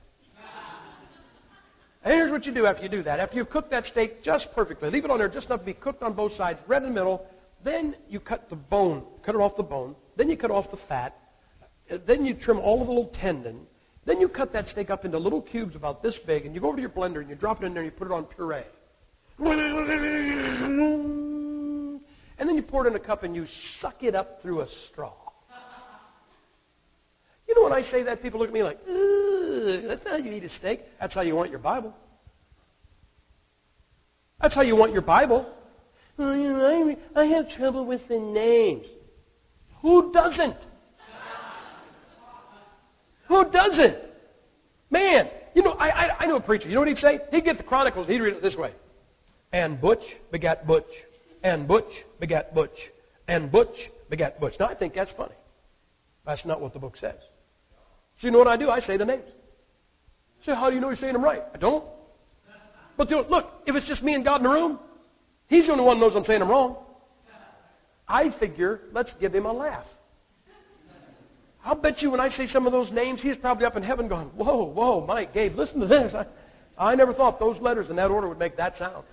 S1: And here's what you do after you do that. After you've cooked that steak just perfectly, leave it on there just enough to be cooked on both sides, red in the middle. Then you cut the bone, cut it off the bone. Then you cut off the fat. Then you trim all of the little tendon. Then you cut that steak up into little cubes about this big, and you go over to your blender and you drop it in there and you put it on puree. And then you pour it in a cup and you suck it up through a straw. You know when I say that, people look at me like, "Ugh, that's how you eat a steak." That's how you want your Bible. That's how you want your Bible. Oh, you know, I, I have trouble with the names. Who doesn't? Who doesn't? Man, you know, I, I, I know a preacher. You know what he'd say? He'd get the Chronicles and he'd read it this way. And Butch begat Butch. And Butch begat Butch. And Butch begat Butch. Now, I think that's funny. That's not what the book says. So you know what I do? I say the names. So how do you know you're saying them right? I don't. But look, if it's just me and God in the room, He's the only one who knows I'm saying them wrong. I figure, let's give Him a laugh. I'll bet you when I say some of those names, He's probably up in heaven going, whoa, whoa, Mike, Gabe, listen to this. I, I never thought those letters in that order would make that sound.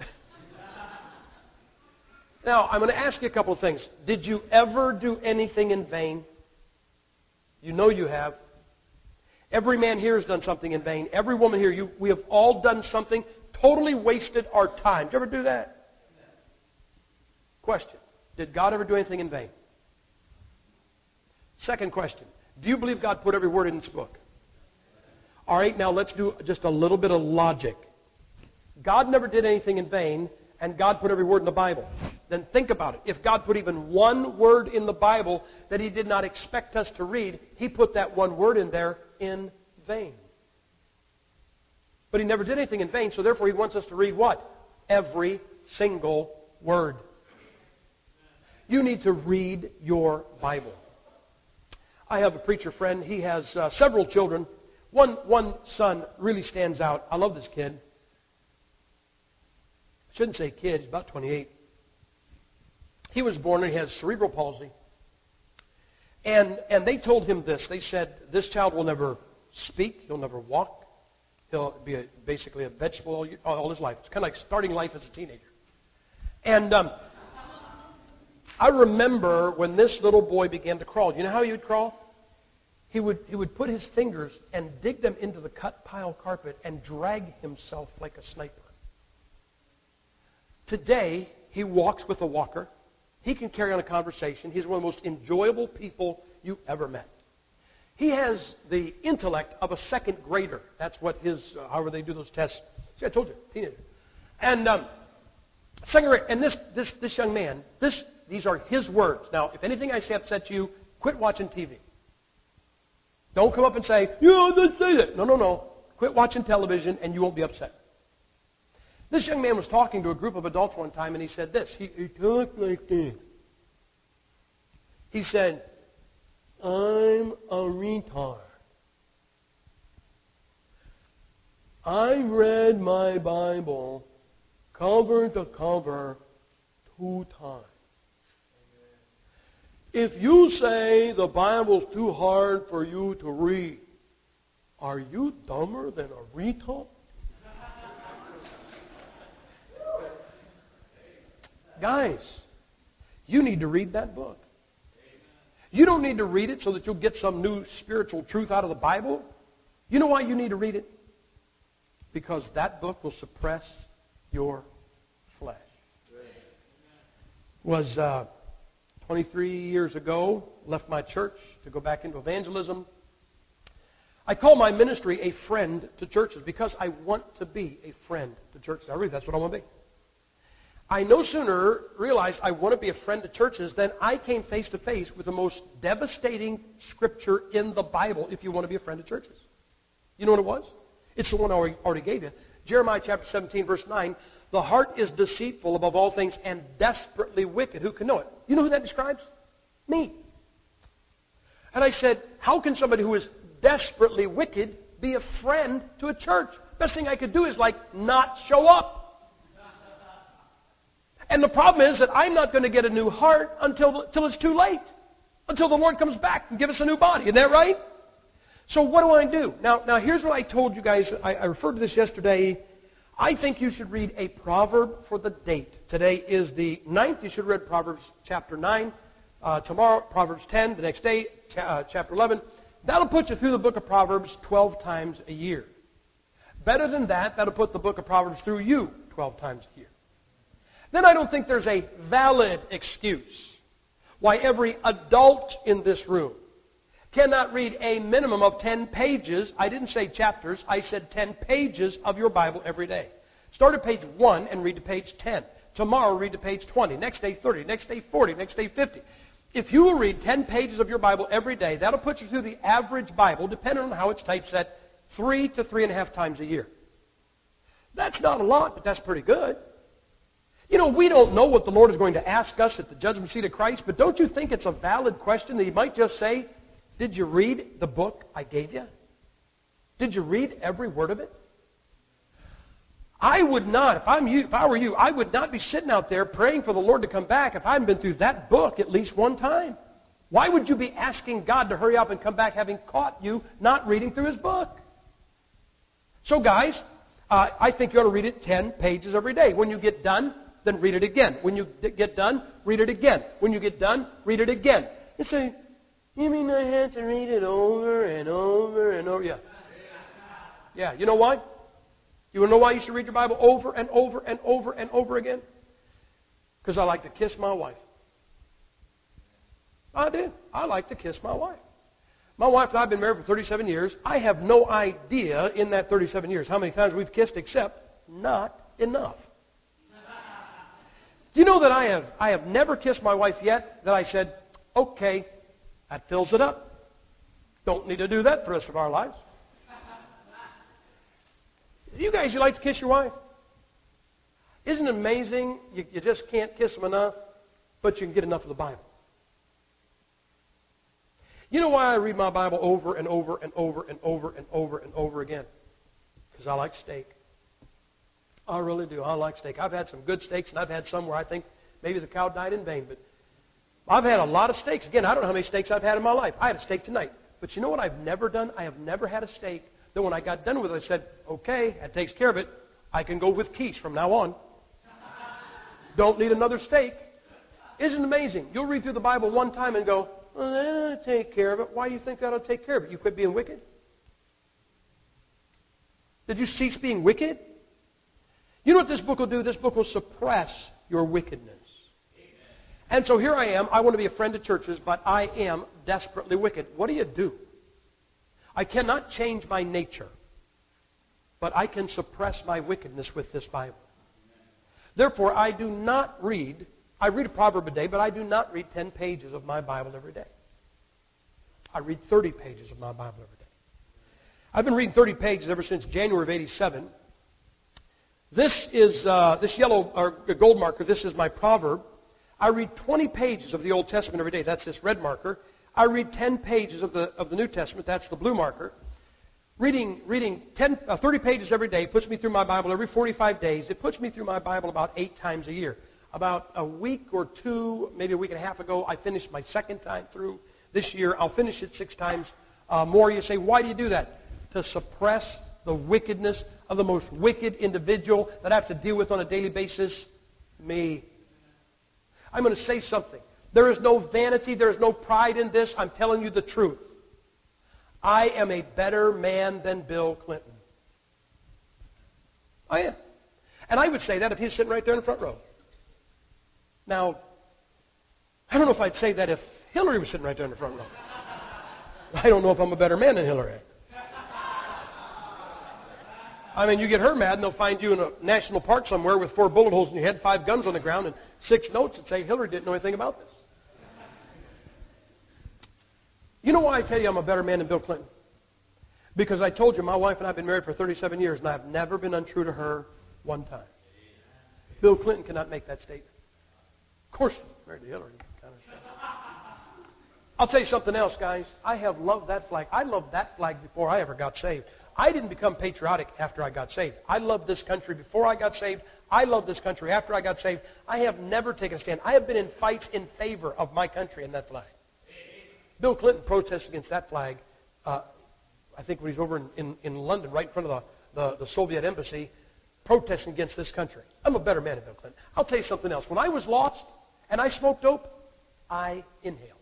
S1: Now, I'm going to ask you a couple of things. Did you ever do anything in vain? You know you have. Every man here has done something in vain. Every woman here, you, we have all done something, totally wasted our time. Did you ever do that? Question. Did God ever do anything in vain? Second question. Do you believe God put every word in this book? All right, now let's do just a little bit of logic. God never did anything in vain, and God put every word in the Bible. Then think about it. If God put even one word in the Bible that He did not expect us to read, He put that one word in there in vain. But He never did anything in vain, so therefore He wants us to read what? Every single word. You need to read your Bible. I have a preacher friend. He has uh, several children. One, one son really stands out. I love this kid. I shouldn't say kid. He's about twenty-eight. He was born and he has cerebral palsy. And, and they told him this. They said, this child will never speak. He'll never walk. He'll be a, basically a vegetable all, all his life. It's kind of like starting life as a teenager. And um, I remember when this little boy began to crawl. You know how he would crawl? He would, he would put his fingers and dig them into the cut pile carpet and drag himself like a sniper. Today, he walks with a walker. He can carry on a conversation. He's one of the most enjoyable people you ever met. He has the intellect of a second grader. That's what his, uh, however they do those tests. See, I told you, teenager. And um, second grade, and this, this, this young man, this, these are his words. Now, if anything I say upsets you, quit watching T V. Don't come up and say, yeah, let's say that. No, no, no. Quit watching television and you won't be upset. This young man was talking to a group of adults one time and he said this. He, he talked like this. He said, I'm a retard. I read my Bible cover to cover two times. If you say the Bible's too hard for you to read, are you dumber than a retard? Guys, you need to read that book. You don't need to read it so that you'll get some new spiritual truth out of the Bible. You know why you need to read it? Because that book will suppress your flesh. Was uh, twenty-three years ago, left my church to go back into evangelism. I call my ministry a friend to churches because I want to be a friend to churches. I really, that's what I want to be. I no sooner realized I want to be a friend to churches than I came face to face with the most devastating scripture in the Bible if you want to be a friend to churches. You know what it was? It's the one I already gave you. Jeremiah chapter seventeen, verse nine. The heart is deceitful above all things and desperately wicked. Who can know it? You know who that describes? Me. And I said, how can somebody who is desperately wicked be a friend to a church? Best thing I could do is like not show up. And the problem is that I'm not going to get a new heart until, until it's too late. Until the Lord comes back and gives us a new body. Isn't that right? So what do I do? Now, now here's what I told you guys. I, I referred to this yesterday. I think you should read a proverb for the date. Today is the ninth. You should read Proverbs chapter nine. Uh, tomorrow, Proverbs ten. The next day, cha- uh, chapter eleven. That'll put you through the book of Proverbs twelve times a year. Better than that, that'll put the book of Proverbs through you twelve times a year. Then I don't think there's a valid excuse why every adult in this room cannot read a minimum of ten pages. I didn't say chapters. I said ten pages of your Bible every day. Start at page one and read to page ten. Tomorrow, read to page twenty. Next day, thirty. Next day, forty. Next day, fifty. If you will read ten pages of your Bible every day, that'll put you through the average Bible, depending on how it's typeset, three to three and a half times a year. That's not a lot, but that's pretty good. You know, we don't know what the Lord is going to ask us at the judgment seat of Christ, but don't you think it's a valid question that He might just say, did you read the book I gave you? Did you read every word of it? I would not, if I'm you, if I were you, I would not be sitting out there praying for the Lord to come back if I hadn't been through that book at least one time. Why would you be asking God to hurry up and come back having caught you not reading through His book? So guys, uh, I think you ought to read it ten pages every day. When you get done, then read it again. When you get done, read it again. When you get done, read it again. You say, you mean I have to read it over and over and over? Yeah. Yeah, you know why? You want to know why you should read your Bible over and over and over and over again? Because I like to kiss my wife. I do. I like to kiss my wife. My wife and I have been married for thirty-seven years. I have no idea in that thirty-seven years how many times we've kissed, except not enough. Do you know that I have I have never kissed my wife yet that I said, okay, that fills it up. Don't need to do that for the rest of our lives. You guys, you like to kiss your wife? Isn't it amazing? You, you just can't kiss them enough, but you can get enough of the Bible. You know why I read my Bible over and over and over and over and over and over again? Because I like steak. I really do. I like steak. I've had some good steaks, and I've had some where I think maybe the cow died in vain. But I've had a lot of steaks. Again, I don't know how many steaks I've had in my life. I had a steak tonight. But you know what I've never done? I have never had a steak that when I got done with it, I said, okay, that takes care of it. I can go with quiche from now on. Don't need another steak. Isn't it amazing? You'll read through the Bible one time and go, well, that'll take care of it. Why do you think that'll take care of it? You quit being wicked? Did you cease being wicked? You know what this book will do? This book will suppress your wickedness. And so here I am. I want to be a friend of churches, but I am desperately wicked. What do you do? I cannot change my nature, but I can suppress my wickedness with this Bible. Therefore, I do not read, I read a proverb a day, but I do not read ten pages of my Bible every day. I read thirty pages of my Bible every day. I've been reading thirty pages ever since January of eighty-seven. This is, uh, this yellow or gold marker, this is my proverb. I read twenty pages of the Old Testament every day. That's this red marker. I read ten pages of the of the New Testament. That's the blue marker. Reading reading ten, uh, thirty pages every day puts me through my Bible every forty-five days. It puts me through my Bible about eight times a year. About a week or two, maybe a week and a half ago, I finished my second time through this year. I'll finish it six times uh, more. You say, why do you do that? To suppress the wickedness of the most wicked individual that I have to deal with on a daily basis, me. I'm going to say something. There is no vanity, there is no pride in this. I'm telling you the truth. I am a better man than Bill Clinton. I am. And I would say that if he's sitting right there in the front row. Now, I don't know if I'd say that if Hillary was sitting right there in the front row. I don't know if I'm a better man than Hillary. I mean, you get her mad and they'll find you in a national park somewhere with four bullet holes in your head, five guns on the ground, and six notes that say Hillary didn't know anything about this. You know why I tell you I'm a better man than Bill Clinton? Because I told you my wife and I have been married for thirty-seven years and I've never been untrue to her one time. Bill Clinton cannot make that statement. Of course, married to Hillary. Kind of I'll tell you something else, guys. I have loved that flag. I loved that flag before I ever got saved. I didn't become patriotic after I got saved. I loved this country before I got saved. I loved this country after I got saved. I have never taken a stand. I have been in fights in favor of my country and that flag. Bill Clinton protested against that flag, uh, I think when he's over in, in, in London, right in front of the, the, the Soviet embassy, protesting against this country. I'm a better man than Bill Clinton. I'll tell you something else. When I was lost and I smoked dope, I inhaled.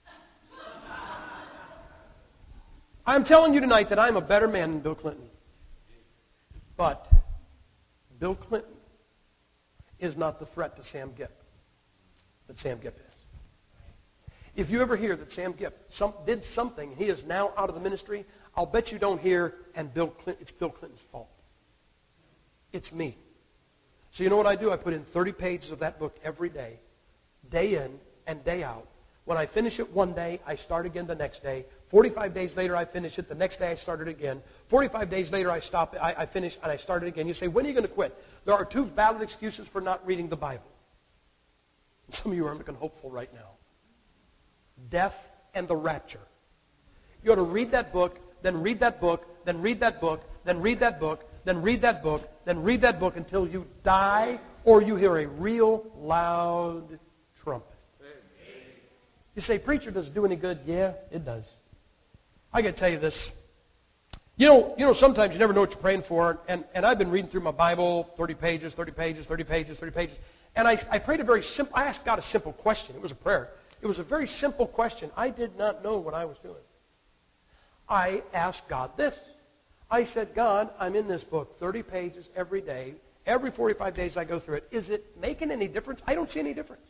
S1: I'm telling you tonight that I'm a better man than Bill Clinton. But Bill Clinton is not the threat to Sam Gipp that Sam Gipp is. If you ever hear that Sam Gipp some, did something, he is now out of the ministry, I'll bet you don't hear, and Bill Clinton, it's Bill Clinton's fault. It's me. So you know what I do? I put in thirty pages of that book every day, day in and day out. When I finish it one day, I start again the next day. forty-five days later, I finish it. The next day, I start it again. forty-five days later, I stop. I, I finish, and I start it again. You say, when are you going to quit? There are two valid excuses for not reading the Bible. Some of you are looking hopeful right now. Death and the rapture. You ought to read that book, then read that book, then read that book, then read that book, then read that book, then read that book until you die or you hear a real loud trumpet. You say, preacher, does it do any good? Yeah, it does. I got to tell you this. You know, you know, sometimes you never know what you're praying for, and, and I've been reading through my Bible, thirty pages, thirty pages, thirty pages, thirty pages, and I, I prayed a very simple, I asked God a simple question. It was a prayer. It was a very simple question. I did not know what I was doing. I asked God this. I said, God, I'm in this book, thirty pages every day. Every forty-five days I go through it. Is it making any difference? I don't see any difference.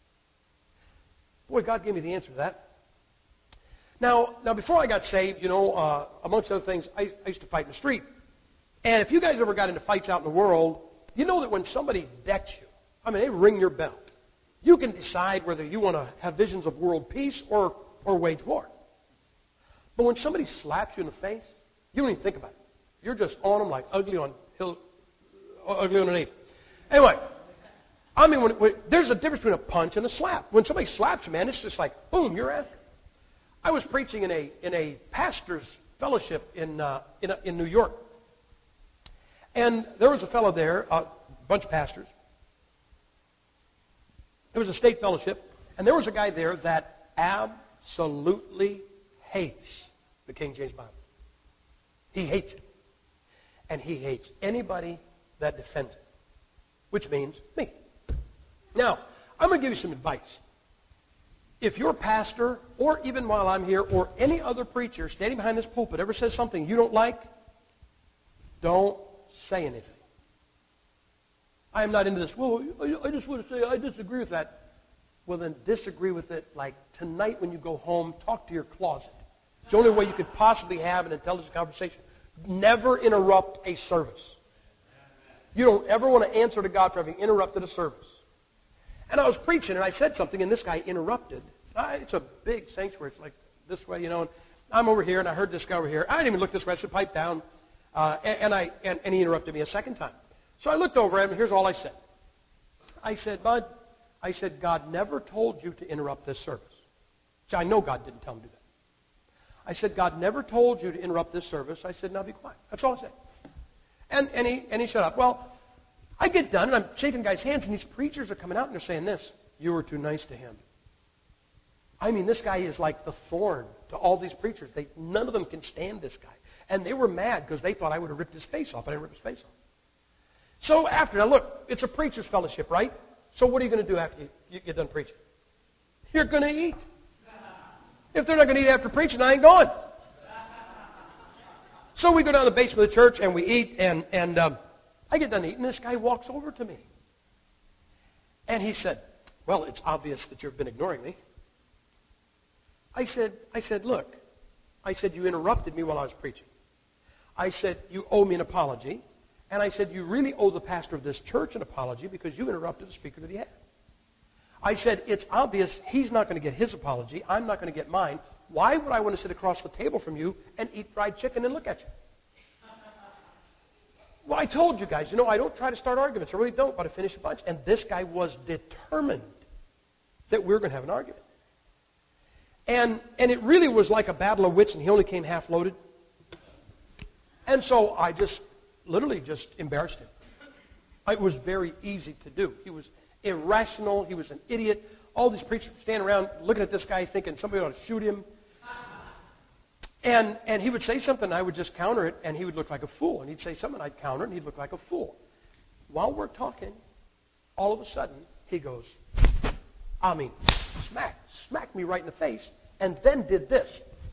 S1: Boy, God gave me the answer to that. Now, now before I got saved, you know, uh, amongst other things, I, I used to fight in the street. And if you guys ever got into fights out in the world, you know that when somebody decks you, I mean, they ring your bell. You can decide whether you want to have visions of world peace or, or wage war. But when somebody slaps you in the face, you don't even think about it. You're just on them like ugly on hill, ugly underneath. Anyway, I mean, when, when, there's a difference between a punch and a slap. When somebody slaps you, man, it's just like, boom, you're after. I was preaching in a in a pastor's fellowship in uh, in, in New York, and there was a fellow there, a bunch of pastors. It was a state fellowship, and there was a guy there that absolutely hates the King James Bible. He hates it, and he hates anybody that defends it, which means me. Now, I'm going to give you some advice. If your pastor, or even while I'm here, or any other preacher standing behind this pulpit ever says something you don't like, don't say anything. I am not into this. Well, I just want to say I disagree with that. Well, then disagree with it like tonight when you go home, talk to your closet. It's the only way you could possibly have an intelligent conversation. Never interrupt a service. You don't ever want to answer to God for having interrupted a service. And I was preaching, and I said something, and this guy interrupted. I, it's a big sanctuary. It's like this way, you know. And I'm over here, and I heard this guy over here. I didn't even look this way. I said, pipe down. Uh, and, and, I, and, and he interrupted me a second time. So I looked over at him, and here's all I said. I said, Bud, I said, God never told you to interrupt this service. See, I know God didn't tell him to do that. I said, God never told you to interrupt this service. I said, now be quiet. That's all I said. And, and, he, and he shut up. Well, I get done, and I'm shaking guys' hands, and these preachers are coming out, and they're saying this, you were too nice to him. I mean, this guy is like the thorn to all these preachers. They, none of them can stand this guy. And they were mad because they thought I would have ripped his face off. I didn't rip his face off. So after, now look, it's a preacher's fellowship, right? So what are you going to do after you, you get done preaching? You're going to eat. If they're not going to eat after preaching, I ain't going. So we go down to the basement of the church, and we eat, and... and um, I get done eating, this guy walks over to me. And he said, well, it's obvious that you've been ignoring me. I said, I said, look, I said, you interrupted me while I was preaching. I said, you owe me an apology. And I said, you really owe the pastor of this church an apology because you interrupted the speaker that he had. I said, it's obvious he's not going to get his apology. I'm not going to get mine. Why would I want to sit across the table from you and eat fried chicken and look at you? Well, I told you guys, you know, I don't try to start arguments. I really don't, but I finish a bunch. And this guy was determined that we were going to have an argument. And and it really was like a battle of wits, and he only came half loaded. And so I just literally just embarrassed him. It was very easy to do. He was irrational. He was an idiot. All these preachers standing around looking at this guy thinking somebody ought to shoot him. And and he would say something, and I would just counter it, and he would look like a fool. And he'd say something, I'd counter it, and he'd look like a fool. While we're talking, all of a sudden, he goes, I mean, smack, smacked me right in the face, and then did this.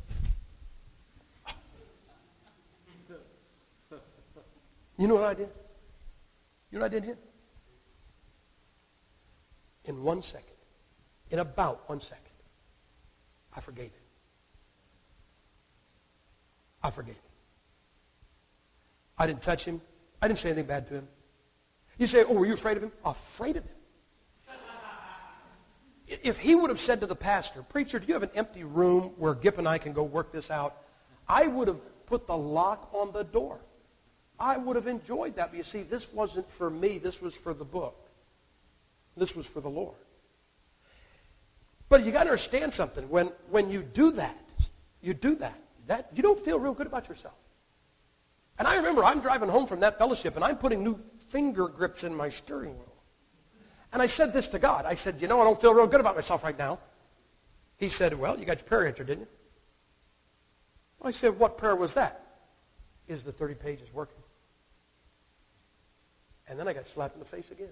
S1: You know what I did? You know what I did here? In one second, in about one second, I forgave him. I forgave him. I didn't touch him. I didn't say anything bad to him. You say, oh, were you afraid of him? Afraid of him. If he would have said to the pastor, preacher, do you have an empty room where Gip and I can go work this out? I would have put the lock on the door. I would have enjoyed that. But you see, this wasn't for me. This was for the book. This was for the Lord. But you got to understand something. When, when you do that, you do that, that, you don't feel real good about yourself. And I remember I'm driving home from that fellowship, and I'm putting new finger grips in my steering wheel. And I said this to God. I said, you know, I don't feel real good about myself right now. He said, well, you got your prayer answered, didn't you? I said, what prayer was that? Is the thirty pages working? And then I got slapped in the face again.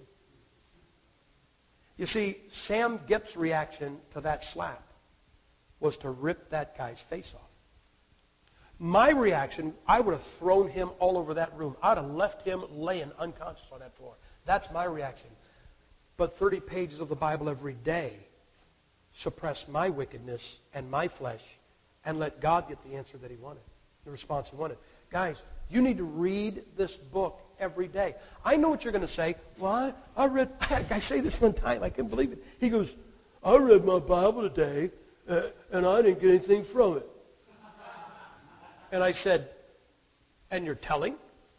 S1: You see, Sam Gipp's reaction to that slap was to rip that guy's face off. My reaction, I would have thrown him all over that room. I would have left him laying unconscious on that floor. That's my reaction. But thirty pages of the Bible every day suppress my wickedness and my flesh and let God get the answer that He wanted, the response He wanted. Guys, you need to read this book every day. I know what you're going to say. Well, I, I read, I say this one time, I can't believe it. He goes, I read my Bible today, uh, and I didn't get anything from it. And I said, and you're telling?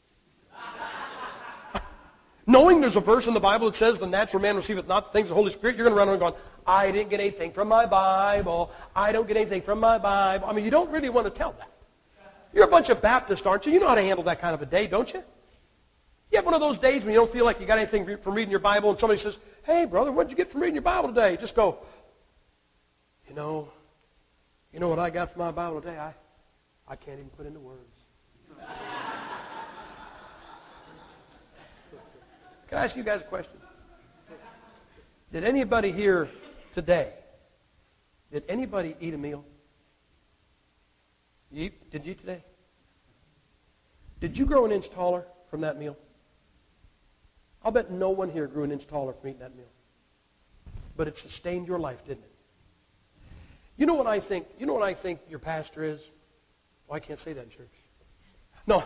S1: Knowing there's a verse in the Bible that says the natural man receiveth not the things of the Holy Spirit, you're going to run around going, I didn't get anything from my Bible. I don't get anything from my Bible. I mean, you don't really want to tell that. You're a bunch of Baptists, aren't you? You know how to handle that kind of a day, don't you? You have one of those days when you don't feel like you got anything from reading your Bible, and somebody says, hey, brother, what did you get from reading your Bible today? Just go, you know, you know what I got from my Bible today? I, I can't even put into words. Can I ask you guys a question? Did anybody here today, did anybody eat a meal? You eat, did you eat today? Did you grow an inch taller from that meal? I'll bet no one here grew an inch taller from eating that meal. But it sustained your life, didn't it? You know what I think? You know what I think your pastor is? Well, I can't say that in church. No.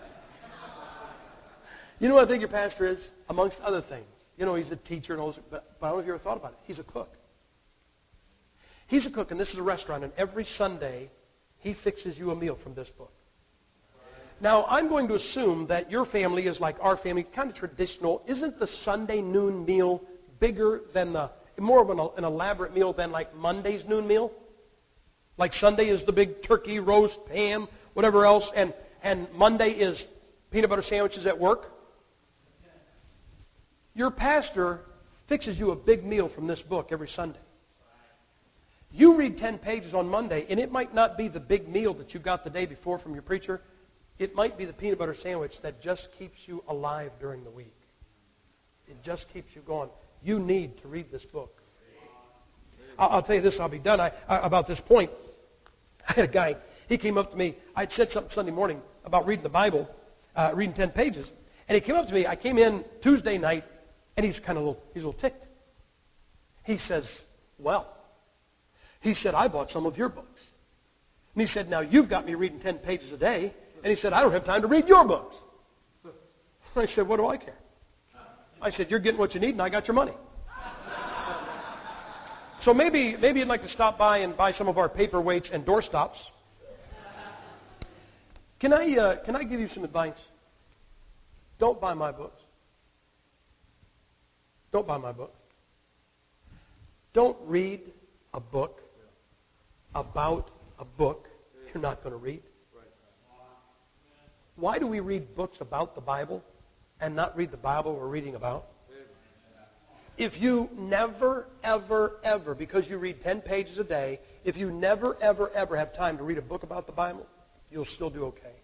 S1: You know what I think your pastor is? Amongst other things. You know, he's a teacher and all this, but, but I don't know if you ever thought about it. He's a cook. He's a cook, and this is a restaurant, and every Sunday he fixes you a meal from this book. Now, I'm going to assume that your family is like our family, kind of traditional. Isn't the Sunday noon meal bigger than the, more of an, an elaborate meal than like Monday's noon meal? Like Sunday is the big turkey, roast, ham, whatever else, and, and Monday is peanut butter sandwiches at work? Your pastor fixes you a big meal from this book every Sunday. You read ten pages on Monday, and it might not be the big meal that you got the day before from your preacher. It might be the peanut butter sandwich that just keeps you alive during the week. It just keeps you going. You need to read this book. I'll, I'll tell you this, I'll be done. I, I, about this point, I had a guy, he came up to me. I'd said something Sunday morning about reading the Bible, uh, reading ten pages. And he came up to me. I came in Tuesday night, and he's kind of a little, he's a little ticked. He says, well, he said, I bought some of your books. And he said, now you've got me reading ten pages a day. And he said, I don't have time to read your books. I said, what do I care? I said, you're getting what you need, and I got your money. So maybe maybe you'd like to stop by and buy some of our paperweights and doorstops. Can I uh, can I give you some advice? Don't buy my books. Don't buy my books. Don't read a book about a book you're not going to read. Why do we read books about the Bible and not read the Bible we're reading about? If you never, ever, ever, because you read ten pages a day, if you never, ever, ever have time to read a book about the Bible, you'll still do okay.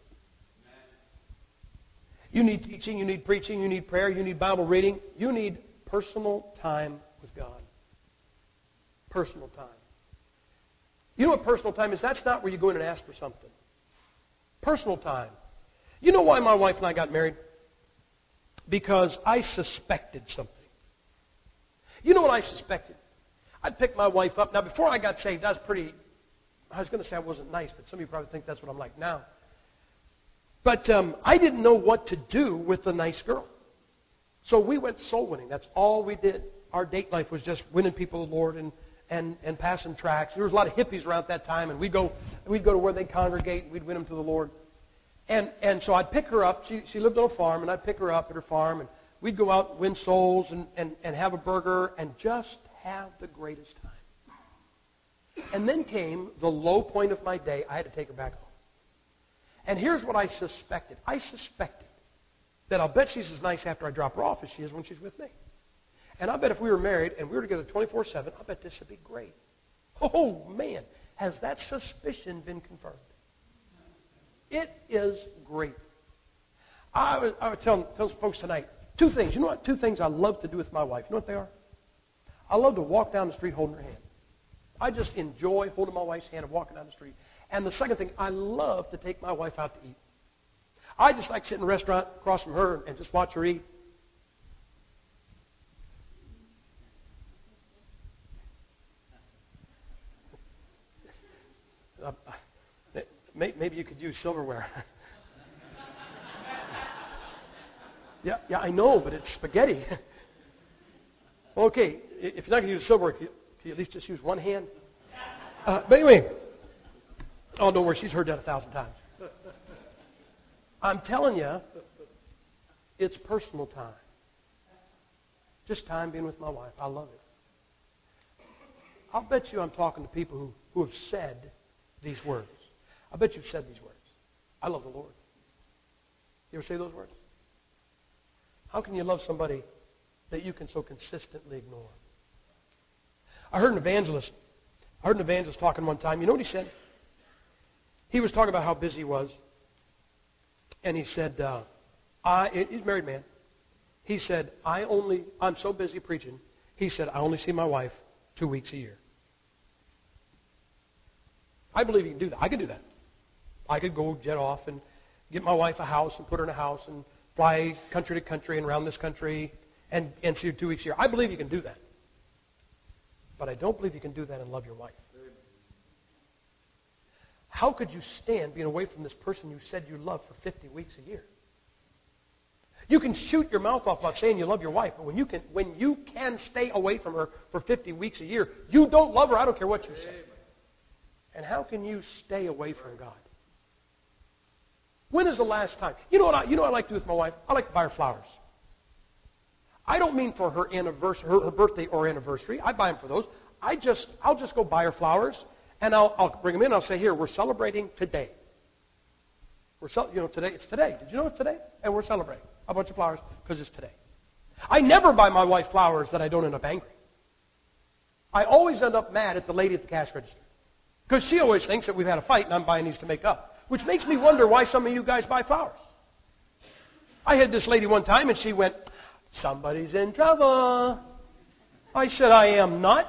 S1: You need teaching, you need preaching, you need prayer, you need Bible reading. You need personal time with God. Personal time. You know what personal time is? That's not where you go in and ask for something. Personal time. You know why my wife and I got married? Because I suspected something. You know what I suspected? I'd pick my wife up. Now, before I got saved, I was pretty, I was going to say I wasn't nice, but some of you probably think that's what I'm like now. But um, I didn't know what to do with a nice girl. So we went soul winning. That's all we did. Our date life was just winning people to the Lord and, and, and passing tracts. There was a lot of hippies around that time, and we'd go we'd go to where they congregate, and we'd win them to the Lord. And and so I'd pick her up. She she lived on a farm, and I'd pick her up at her farm, and we'd go out and win souls and, and, and have a burger and just have the greatest time. And then came the low point of my day. I had to take her back home. And here's what I suspected. I suspected that I'll bet she's as nice after I drop her off as she is when she's with me. And I bet if we were married and we were together twenty-four seven, I bet this would be great. Oh, man, has that suspicion been confirmed? It is great. I was, I was telling, telling folks tonight, two things. You know what? Two things I love to do with my wife. You know what they are? I love to walk down the street holding her hand. I just enjoy holding my wife's hand and walking down the street. And the second thing, I love to take my wife out to eat. I just like sitting in a restaurant across from her and just watch her eat. Uh, maybe you could use silverware. yeah, yeah, I know, but it's spaghetti. Okay, if you're not going to use silverware, can you, can you at least just use one hand? Uh, but anyway, oh, don't worry, she's heard that a thousand times. I'm telling you, it's personal time. Just time being with my wife. I love it. I'll bet you I'm talking to people who, who have said these words. I bet you've said these words. I love the Lord. You ever say those words? How can you love somebody that you can so consistently ignore? I heard an evangelist. I heard an evangelist talking one time. You know what he said? He was talking about how busy he was. And he said, uh, I, he's a married man. He said, I only, I'm so busy preaching. He said, I only see my wife two weeks a year. I believe you can do that. I could do that. I could go jet off and get my wife a house and put her in a house and fly country to country and around this country and, and see her two weeks a year. I believe you can do that. But I don't believe you can do that and love your wife. How could you stand being away from this person you said you love for fifty weeks a year? You can shoot your mouth off about saying you love your wife, but when you can, when you can stay away from her for fifty weeks a year, you don't love her. I don't care what you say. And how can you stay away from God? When is the last time? You know what I, you know what I like to do with my wife? I like to buy her flowers. I don't mean for her anniversary, her, her birthday or anniversary. I buy them for those. I just, I'll just go buy her flowers, and I'll, I'll bring them in. And I'll say, here, we're celebrating today. We're, you know, today. It's today. Did you know it's today? And we're celebrating a bunch of flowers because it's today. I never buy my wife flowers that I don't end up angry. I always end up mad at the lady at the cash register because she always thinks that we've had a fight and I'm buying these to make up, which makes me wonder why some of you guys buy flowers. I had this lady one time and she went, somebody's in trouble. I said, I am not.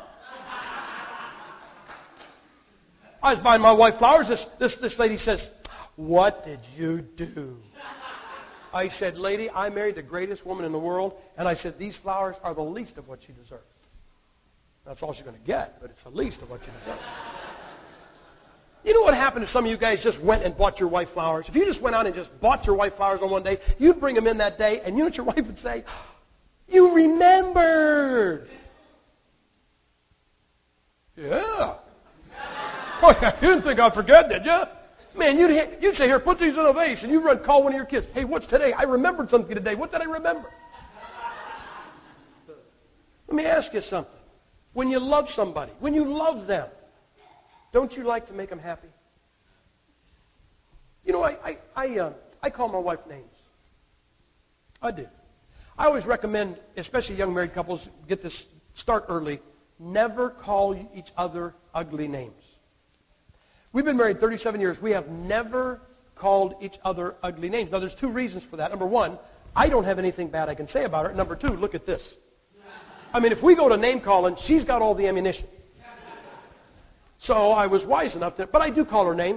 S1: I was buying my wife flowers. This, this, this lady says, what did you do? I said, lady, I married the greatest woman in the world, and I said, these flowers are the least of what she deserves. That's all she's going to get, but it's the least of what she deserves. You know what happened if some of you guys just went and bought your wife flowers? If you just went out and just bought your wife flowers on one day, you'd bring them in that day, and you know what your wife would say? You remembered. Yeah. Boy, you didn't think I'd forget, did you? Man, you'd, you'd say, here, put these in a vase, and you'd run call one of your kids. Hey, what's today? I remembered something today. What did I remember? Let me ask you something. When you love somebody, when you love them, don't you like to make them happy? You know, I I I, uh, I call my wife names. I do. I always recommend, especially young married couples, get this, start early. Never call each other ugly names. We've been married thirty-seven years. We have never called each other ugly names. Now, there's two reasons for that. Number one, I don't have anything bad I can say about her. Number two, look at this. I mean, if we go to name calling, she's got all the ammunition. So I was wise enough to, but I do call her names.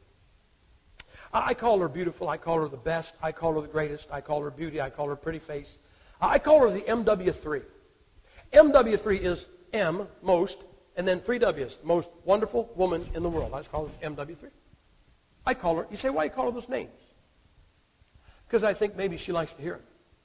S1: I call her beautiful. I call her the best. I call her the greatest. I call her beauty. I call her pretty face. I call her the M W three. M W three is M, most, and then three W's. Most wonderful woman in the world. I just call her M W three. I call her. You say, why do you call her those names? Because I think maybe she likes to hear it.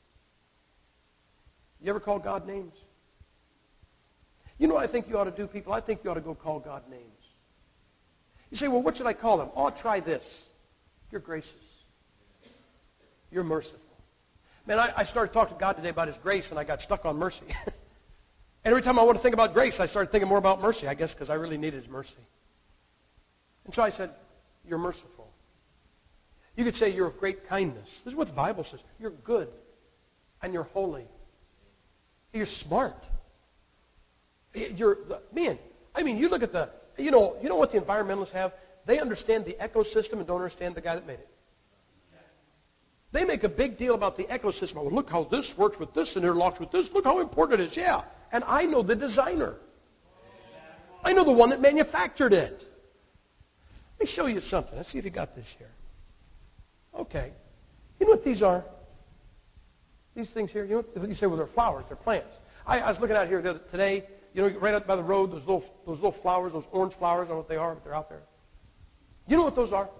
S1: You ever call God names? You know what I think you ought to do, people? I think you ought to go call God names. You say, well, what should I call him? Oh, try this. You're gracious. You're merciful. Man, I, I started talking to God today about His grace, and I got stuck on mercy. And every time I want to think about grace, I started thinking more about mercy, I guess, because I really needed His mercy. And so I said, you're merciful. You could say you're of great kindness. This is what the Bible says. You're good, and you're holy. You're smart. You're, man, I mean, you look at the, you know, you know what the environmentalists have? They understand the ecosystem and don't understand the guy that made it. They make a big deal about the ecosystem. Well, look how this works with this and interlocks with this. Look how important it is. Yeah. And I know the designer. I know the one that manufactured it. Let me show you something. Let's see if you got this here. Okay. You know what these are? These things here, you know what you say? Well, they're flowers. They're plants. I, I was looking out here the other, today. You know, right out by the road, those little, those little flowers, those orange flowers. I don't know what they are, but they're out there. You know what those are?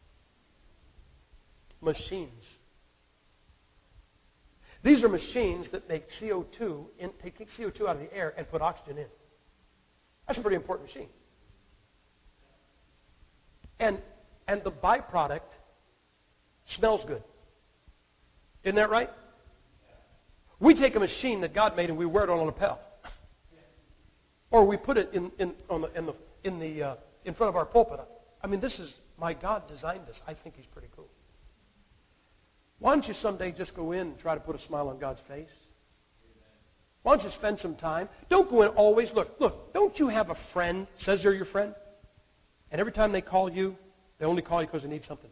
S1: Machines. These are machines that make C O two, in, take C O two out of the air and put oxygen in. That's a pretty important machine. And, and the byproduct smells good. Isn't that right? We take a machine that God made and we wear it on a lapel. Or we put it in, in, on the, in, the, in, the, uh, in front of our pulpit. I mean, this is, my God designed this. I think He's pretty cool. Why don't you someday just go in and try to put a smile on God's face? Why don't you spend some time? Don't go in always. Look, look, don't you have a friend, says they're your friend, and every time they call you, they only call you because they need something?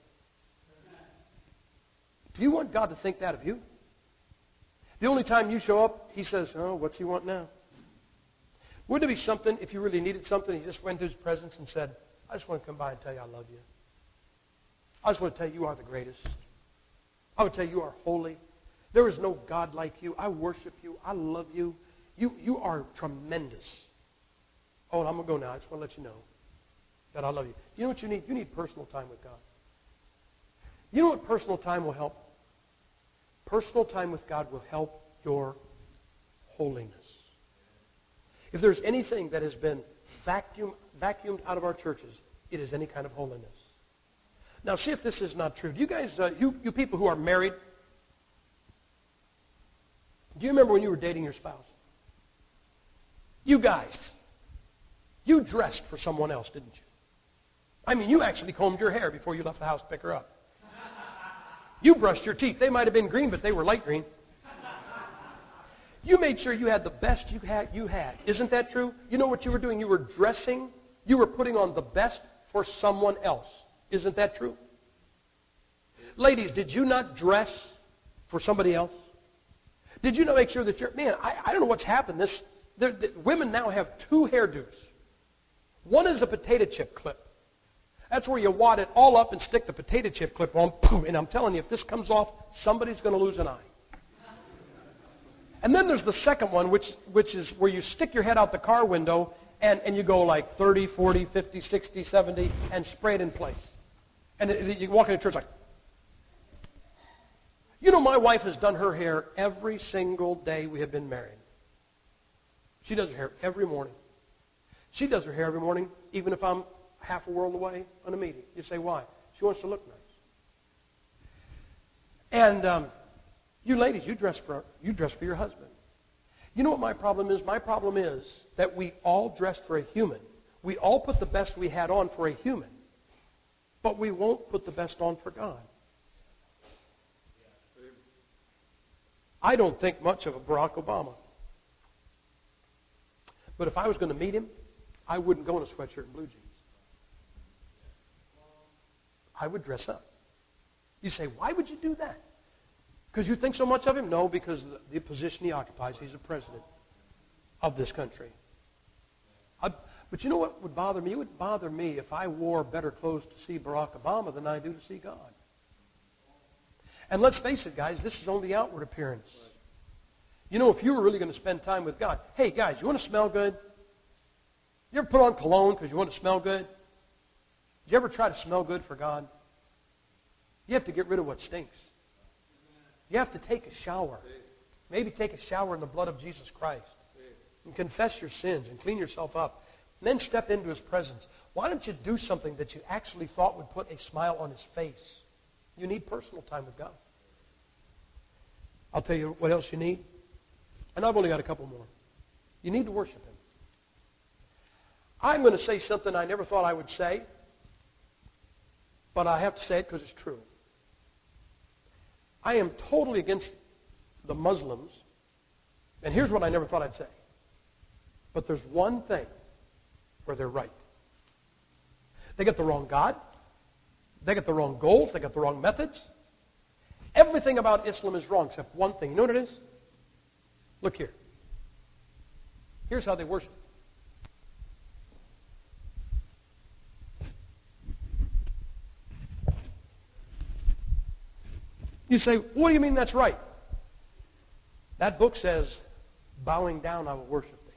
S1: Do you want God to think that of you? The only time you show up, He says, oh, what's He want now? Wouldn't it be something if you really needed something, He just went into His presence and said, I just want to come by and tell you I love you. I just want to tell you you are the greatest. I would tell you you are holy. There is no God like you. I worship you. I love you. You, you are tremendous. Oh, and I'm going to go now. I just want to let you know that I love you. You know what you need? You need personal time with God. You know what personal time will help? Personal time with God will help your holiness. If there's anything that has been vacuum, vacuumed out of our churches, it is any kind of holiness. Now, see if this is not true. Do you guys, uh, you, you people who are married, do you remember when you were dating your spouse? You guys, you dressed for someone else, didn't you? I mean, you actually combed your hair before you left the house to pick her up. You brushed your teeth. They might have been green, but they were light green. You made sure you had the best you had. You had. Isn't that true? You know what you were doing? You were dressing. You were putting on the best for someone else. Isn't that true? Ladies, did you not dress for somebody else? Did you not make sure that you're... Man, I, I don't know what's happened. This, the, the, women now have two hairdos. One is a potato chip clip. That's where you wad it all up and stick the potato chip clip on. And I'm telling you, if this comes off, somebody's going to lose an eye. And then there's the second one, which, which is where you stick your head out the car window and, and you go like thirty, forty, fifty, sixty, seventy and spray it in place. And it, you walk into church like... You know, my wife has done her hair every single day we have been married. She does her hair every morning. She does her hair every morning, even if I'm half a world away on a meeting. You say, why? She wants to look nice. And um, you ladies, you dress for you dress for your husband. You know what my problem is? My problem is that we all dress for a human. We all put the best we had on for a human. But we won't put the best on for God. I don't think much of a Barack Obama. But if I was going to meet him, I wouldn't go in a sweatshirt and blue jeans. I would dress up. You say, why would you do that? Because you think so much of him? No, because the, the position he occupies, he's the president of this country. I, but you know what would bother me? It would bother me if I wore better clothes to see Barack Obama than I do to see God. And let's face it, guys, this is only the outward appearance. You know, if you were really going to spend time with God, hey, guys, you want to smell good? You ever put on cologne because you want to smell good? Did you ever try to smell good for God? You have to get rid of what stinks. You have to take a shower. Maybe take a shower in the blood of Jesus Christ. And confess your sins and clean yourself up. And then step into His presence. Why don't you do something that you actually thought would put a smile on His face? You need personal time with God. I'll tell you what else you need. And I've only got a couple more. You need to worship Him. I'm going to say something I never thought I would say, but I have to say it because it's true. I am totally against the Muslims, and here's what I never thought I'd say. But there's one thing where they're right. They get the wrong God. They get the wrong goals. They get the wrong methods. Everything about Islam is wrong except one thing. You know what it is? Look here. Here's how they worship. You say, what do you mean that's right? That book says, bowing down I will worship thee.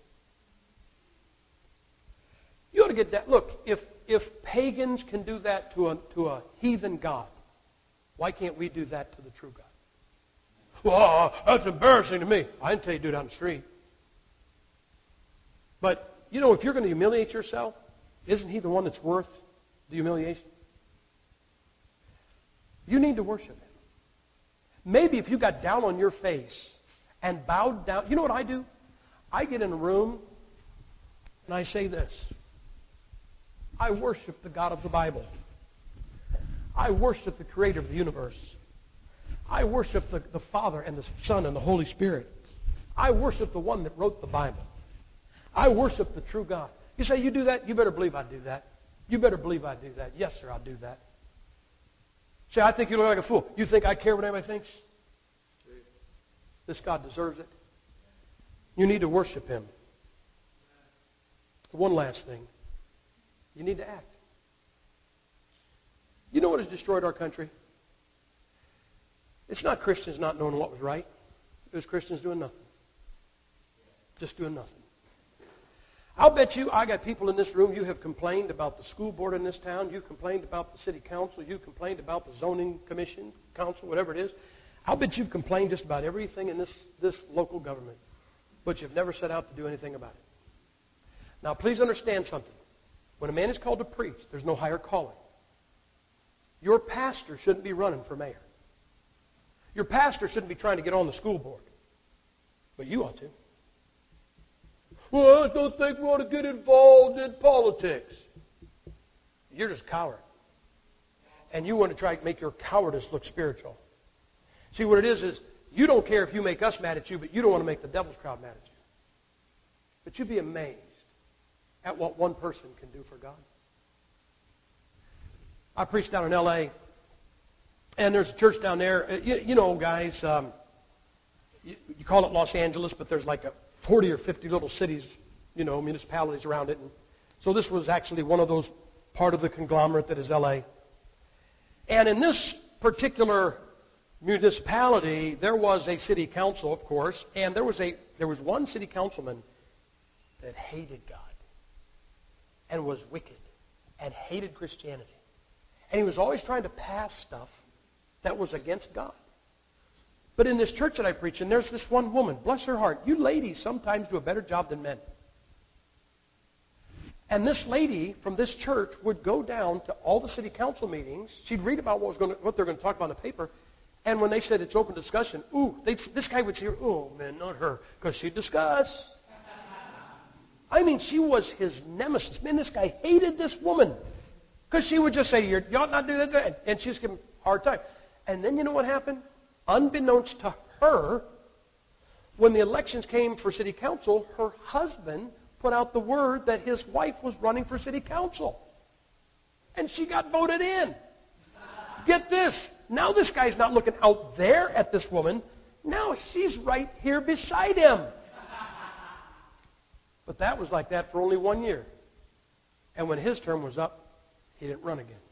S1: You ought to get that. Look, if, if pagans can do that to a, to a heathen God, why can't we do that to the true God? Well, that's embarrassing to me. I didn't tell you to do it on the street. But, you know, if you're going to humiliate yourself, isn't He the one that's worth the humiliation? You need to worship Him. Maybe if you got down on your face and bowed down, you know what I do? I get in a room and I say this. I worship the God of the Bible. I worship the Creator of the universe. I worship the, the Father and the Son and the Holy Spirit. I worship the one that wrote the Bible. I worship the true God. You say, you do that? You better believe I do that. You better believe I do that. Yes, sir, I'll do that. Say, I think you look like a fool. You think I care what anybody thinks? This God deserves it. You need to worship Him. One last thing. You need to act. You know what has destroyed our country? It's not Christians not knowing what was right. It was Christians doing nothing. Just doing nothing. I'll bet you, I got people in this room, you have complained about the school board in this town, you complained about the city council, you complained about the zoning commission, council, whatever it is. I'll bet you've complained just about everything in this, this local government, but you've never set out to do anything about it. Now, please understand something. When a man is called to preach, there's no higher calling. Your pastor shouldn't be running for mayor. Your pastor shouldn't be trying to get on the school board, but you ought to. Well, I don't think we ought to get involved in politics. You're just a coward. And you want to try to make your cowardice look spiritual. See, what it is is, you don't care if you make us mad at you, but you don't want to make the devil's crowd mad at you. But you'd be amazed at what one person can do for God. I preached down in L A, and there's a church down there. You, you know, guys, um, you, you call it Los Angeles, but there's like a forty or fifty little cities, you know, municipalities around it. And so this was actually one of those, part of the conglomerate that is L A. And in this particular municipality, there was a city council, of course, and there was a there was one city councilman that hated God and was wicked and hated Christianity. And he was always trying to pass stuff that was against God. But in this church that I preach in, there's this one woman, bless her heart. You ladies sometimes do a better job than men. And this lady from this church would go down to all the city council meetings. She'd read about what was going to, what they're going to talk about in the paper. And when they said it's open discussion, ooh, this guy would say, oh, man, not her, because she'd discuss. I mean, she was his nemesis. Man, this guy hated this woman. Because she would just say, you ought not do that. And she'd give him a hard time. And then you know what happened? Unbeknownst to her, when the elections came for city council, her husband put out the word that his wife was running for city council. And she got voted in. Get this. Now this guy's not looking out there at this woman. Now she's right here beside him. But that was like that for only one year. And when his term was up, he didn't run again.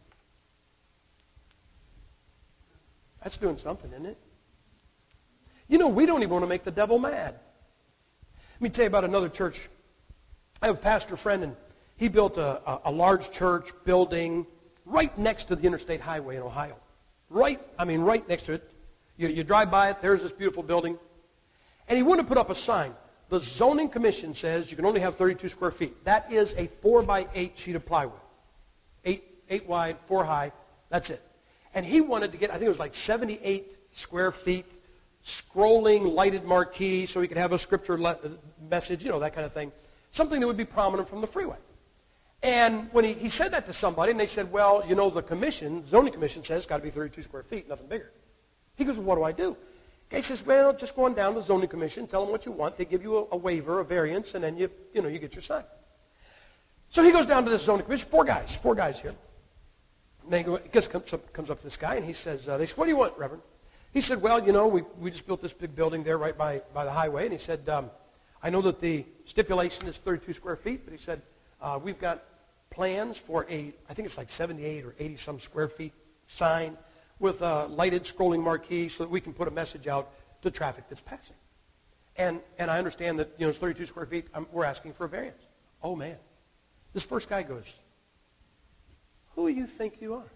S1: That's doing something, isn't it? You know, we don't even want to make the devil mad. Let me tell you about another church. I have a pastor friend, and He built a, a, a large church building right next to the interstate highway in Ohio. Right, I mean, right next to it. You, you drive by it, there's this beautiful building. And he wanted to put up a sign. The zoning commission says you can only have thirty-two square feet. That is a four by eight sheet of plywood. Eight, eight wide, four high. That's it. And he wanted to get, I think it was like seventy-eight square feet, scrolling lighted marquee so he could have a scripture le- message, you know, that kind of thing. Something that would be prominent from the freeway. And when he, he said that to somebody, and they said, well, you know, the commission, zoning commission says it's got to be thirty-two square feet, nothing bigger. He goes, well, what do I do? He says, well, just go on down to the zoning commission, tell them what you want. They give you a, a waiver, a variance, and then you, you know, you get your sign. So he goes down to the zoning commission, four guys, four guys here. And they go, he gets, comes, up, comes up to this guy, and he says, uh, they said, what do you want, Reverend? He said, well, you know, we, we just built this big building there right by, by the highway. And he said, um, I know that the stipulation is thirty-two square feet, but he said, uh, we've got plans for a, I think it's like seventy-eight or eighty some square feet sign with a lighted scrolling marquee so that we can put a message out to traffic that's passing. And and I understand that, you know, it's thirty-two square feet. I'm, we're asking for a variance. Oh, man. This first guy goes, who do you think you are?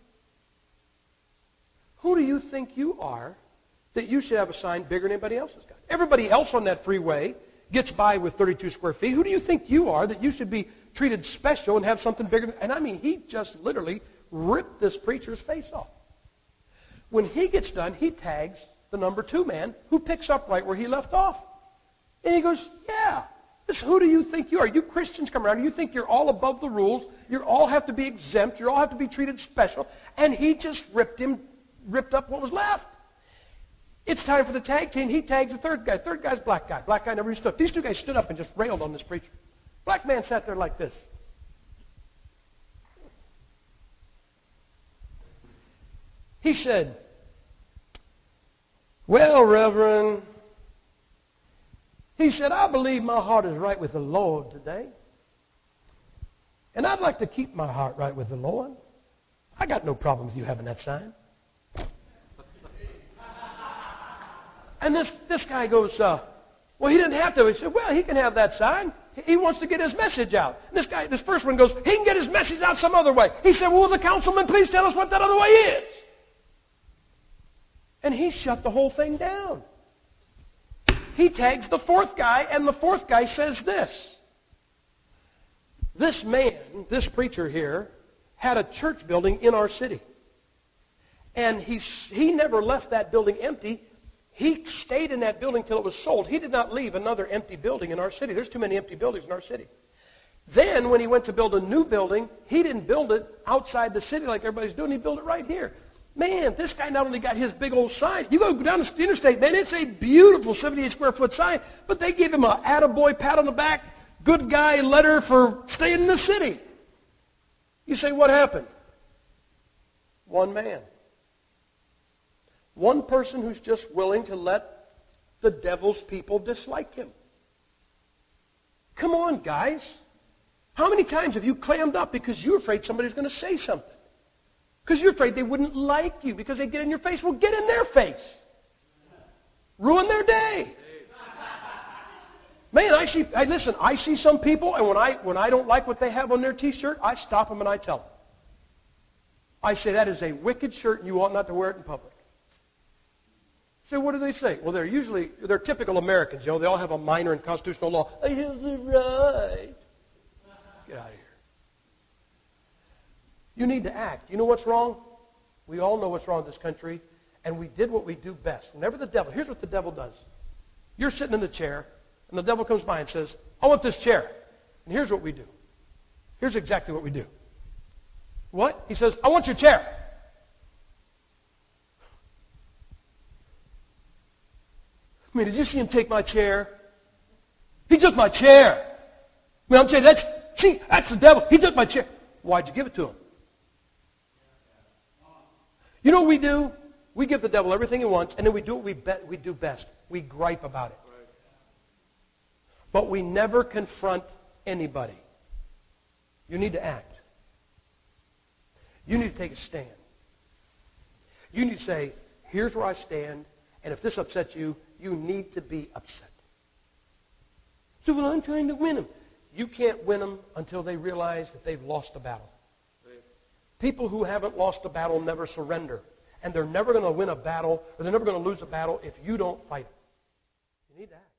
S1: Who do you think you are that you should have a sign bigger than anybody else's got? Everybody else on that freeway gets by with thirty-two square feet. Who do you think you are that you should be treated special and have something bigger than... And I mean, he just literally ripped this preacher's face off. When he gets done, he tags the number two man who picks up right where he left off. And he goes, yeah, this, who do you think you are? You Christians come around, you think you're all above the rules, you all have to be exempt, you all have to be treated special. And he just ripped him, ripped up what was left. It's time for the tag team. He tags the third guy. Third guy's black guy. Black guy never stood. These two guys stood up and just railed on this preacher. Black man sat there like this. He said, well, Reverend, he said, I believe my heart is right with the Lord today. And I'd like to keep my heart right with the Lord. I got no problem with you having that sign. And this, this guy goes, uh, well, he didn't have to. He said, well, he can have that sign. He wants to get his message out. And this guy, this first one goes, he can get his message out some other way. He said, well, will the councilman please tell us what that other way is? And he shut the whole thing down. He tags the fourth guy, and the fourth guy says this. This man, this preacher here, had a church building in our city. And he, he never left that building empty. He stayed in that building till it was sold. He did not leave another empty building in our city. There's too many empty buildings in our city. Then, when he went to build a new building, he didn't build it outside the city like everybody's doing. He built it right here. Man, this guy not only got his big old sign. You go down the interstate, man, it's a beautiful seventy-eight square foot sign. But they gave him a attaboy pat on the back, good guy letter for staying in the city. You say, what happened? One man. One person who's just willing to let the devil's people dislike him. Come on, guys. How many times have you clammed up because you're afraid somebody's going to say something? Because you're afraid they wouldn't like you because they get in your face. Well, get in their face. Ruin their day. Man, I see. I listen. I see some people, and when I when I don't like what they have on their T-shirt, I stop them and I tell them. I say that is a wicked shirt, and you ought not to wear it in public. So what do they say? Well, they're usually they're typical Americans. You know, they all have a minor in constitutional law. I have the right. Get out of here. You need to act. You know what's wrong? We all know what's wrong in this country, and we did what we do best. Whenever the devil, here's what the devil does. You're sitting in the chair, and the devil comes by and says, I want this chair. And here's what we do. Here's exactly what we do. What? He says, I want your chair. I mean, did you see him take my chair? He took my chair. I mean, I'm saying, that's, see, that's the devil. He took my chair. Why'd you give it to him? You know what we do? We give the devil everything he wants, and then we do what we, be- we do best. We gripe about it. But we never confront anybody. You need to act. You need to take a stand. You need to say, here's where I stand, and if this upsets you, you need to be upset. So, well, I'm trying to win him. You can't win them until they realize that they've lost a battle. People who haven't lost a battle never surrender. And they're never going to win a battle, or they're never going to lose a battle if you don't fight it. You need that.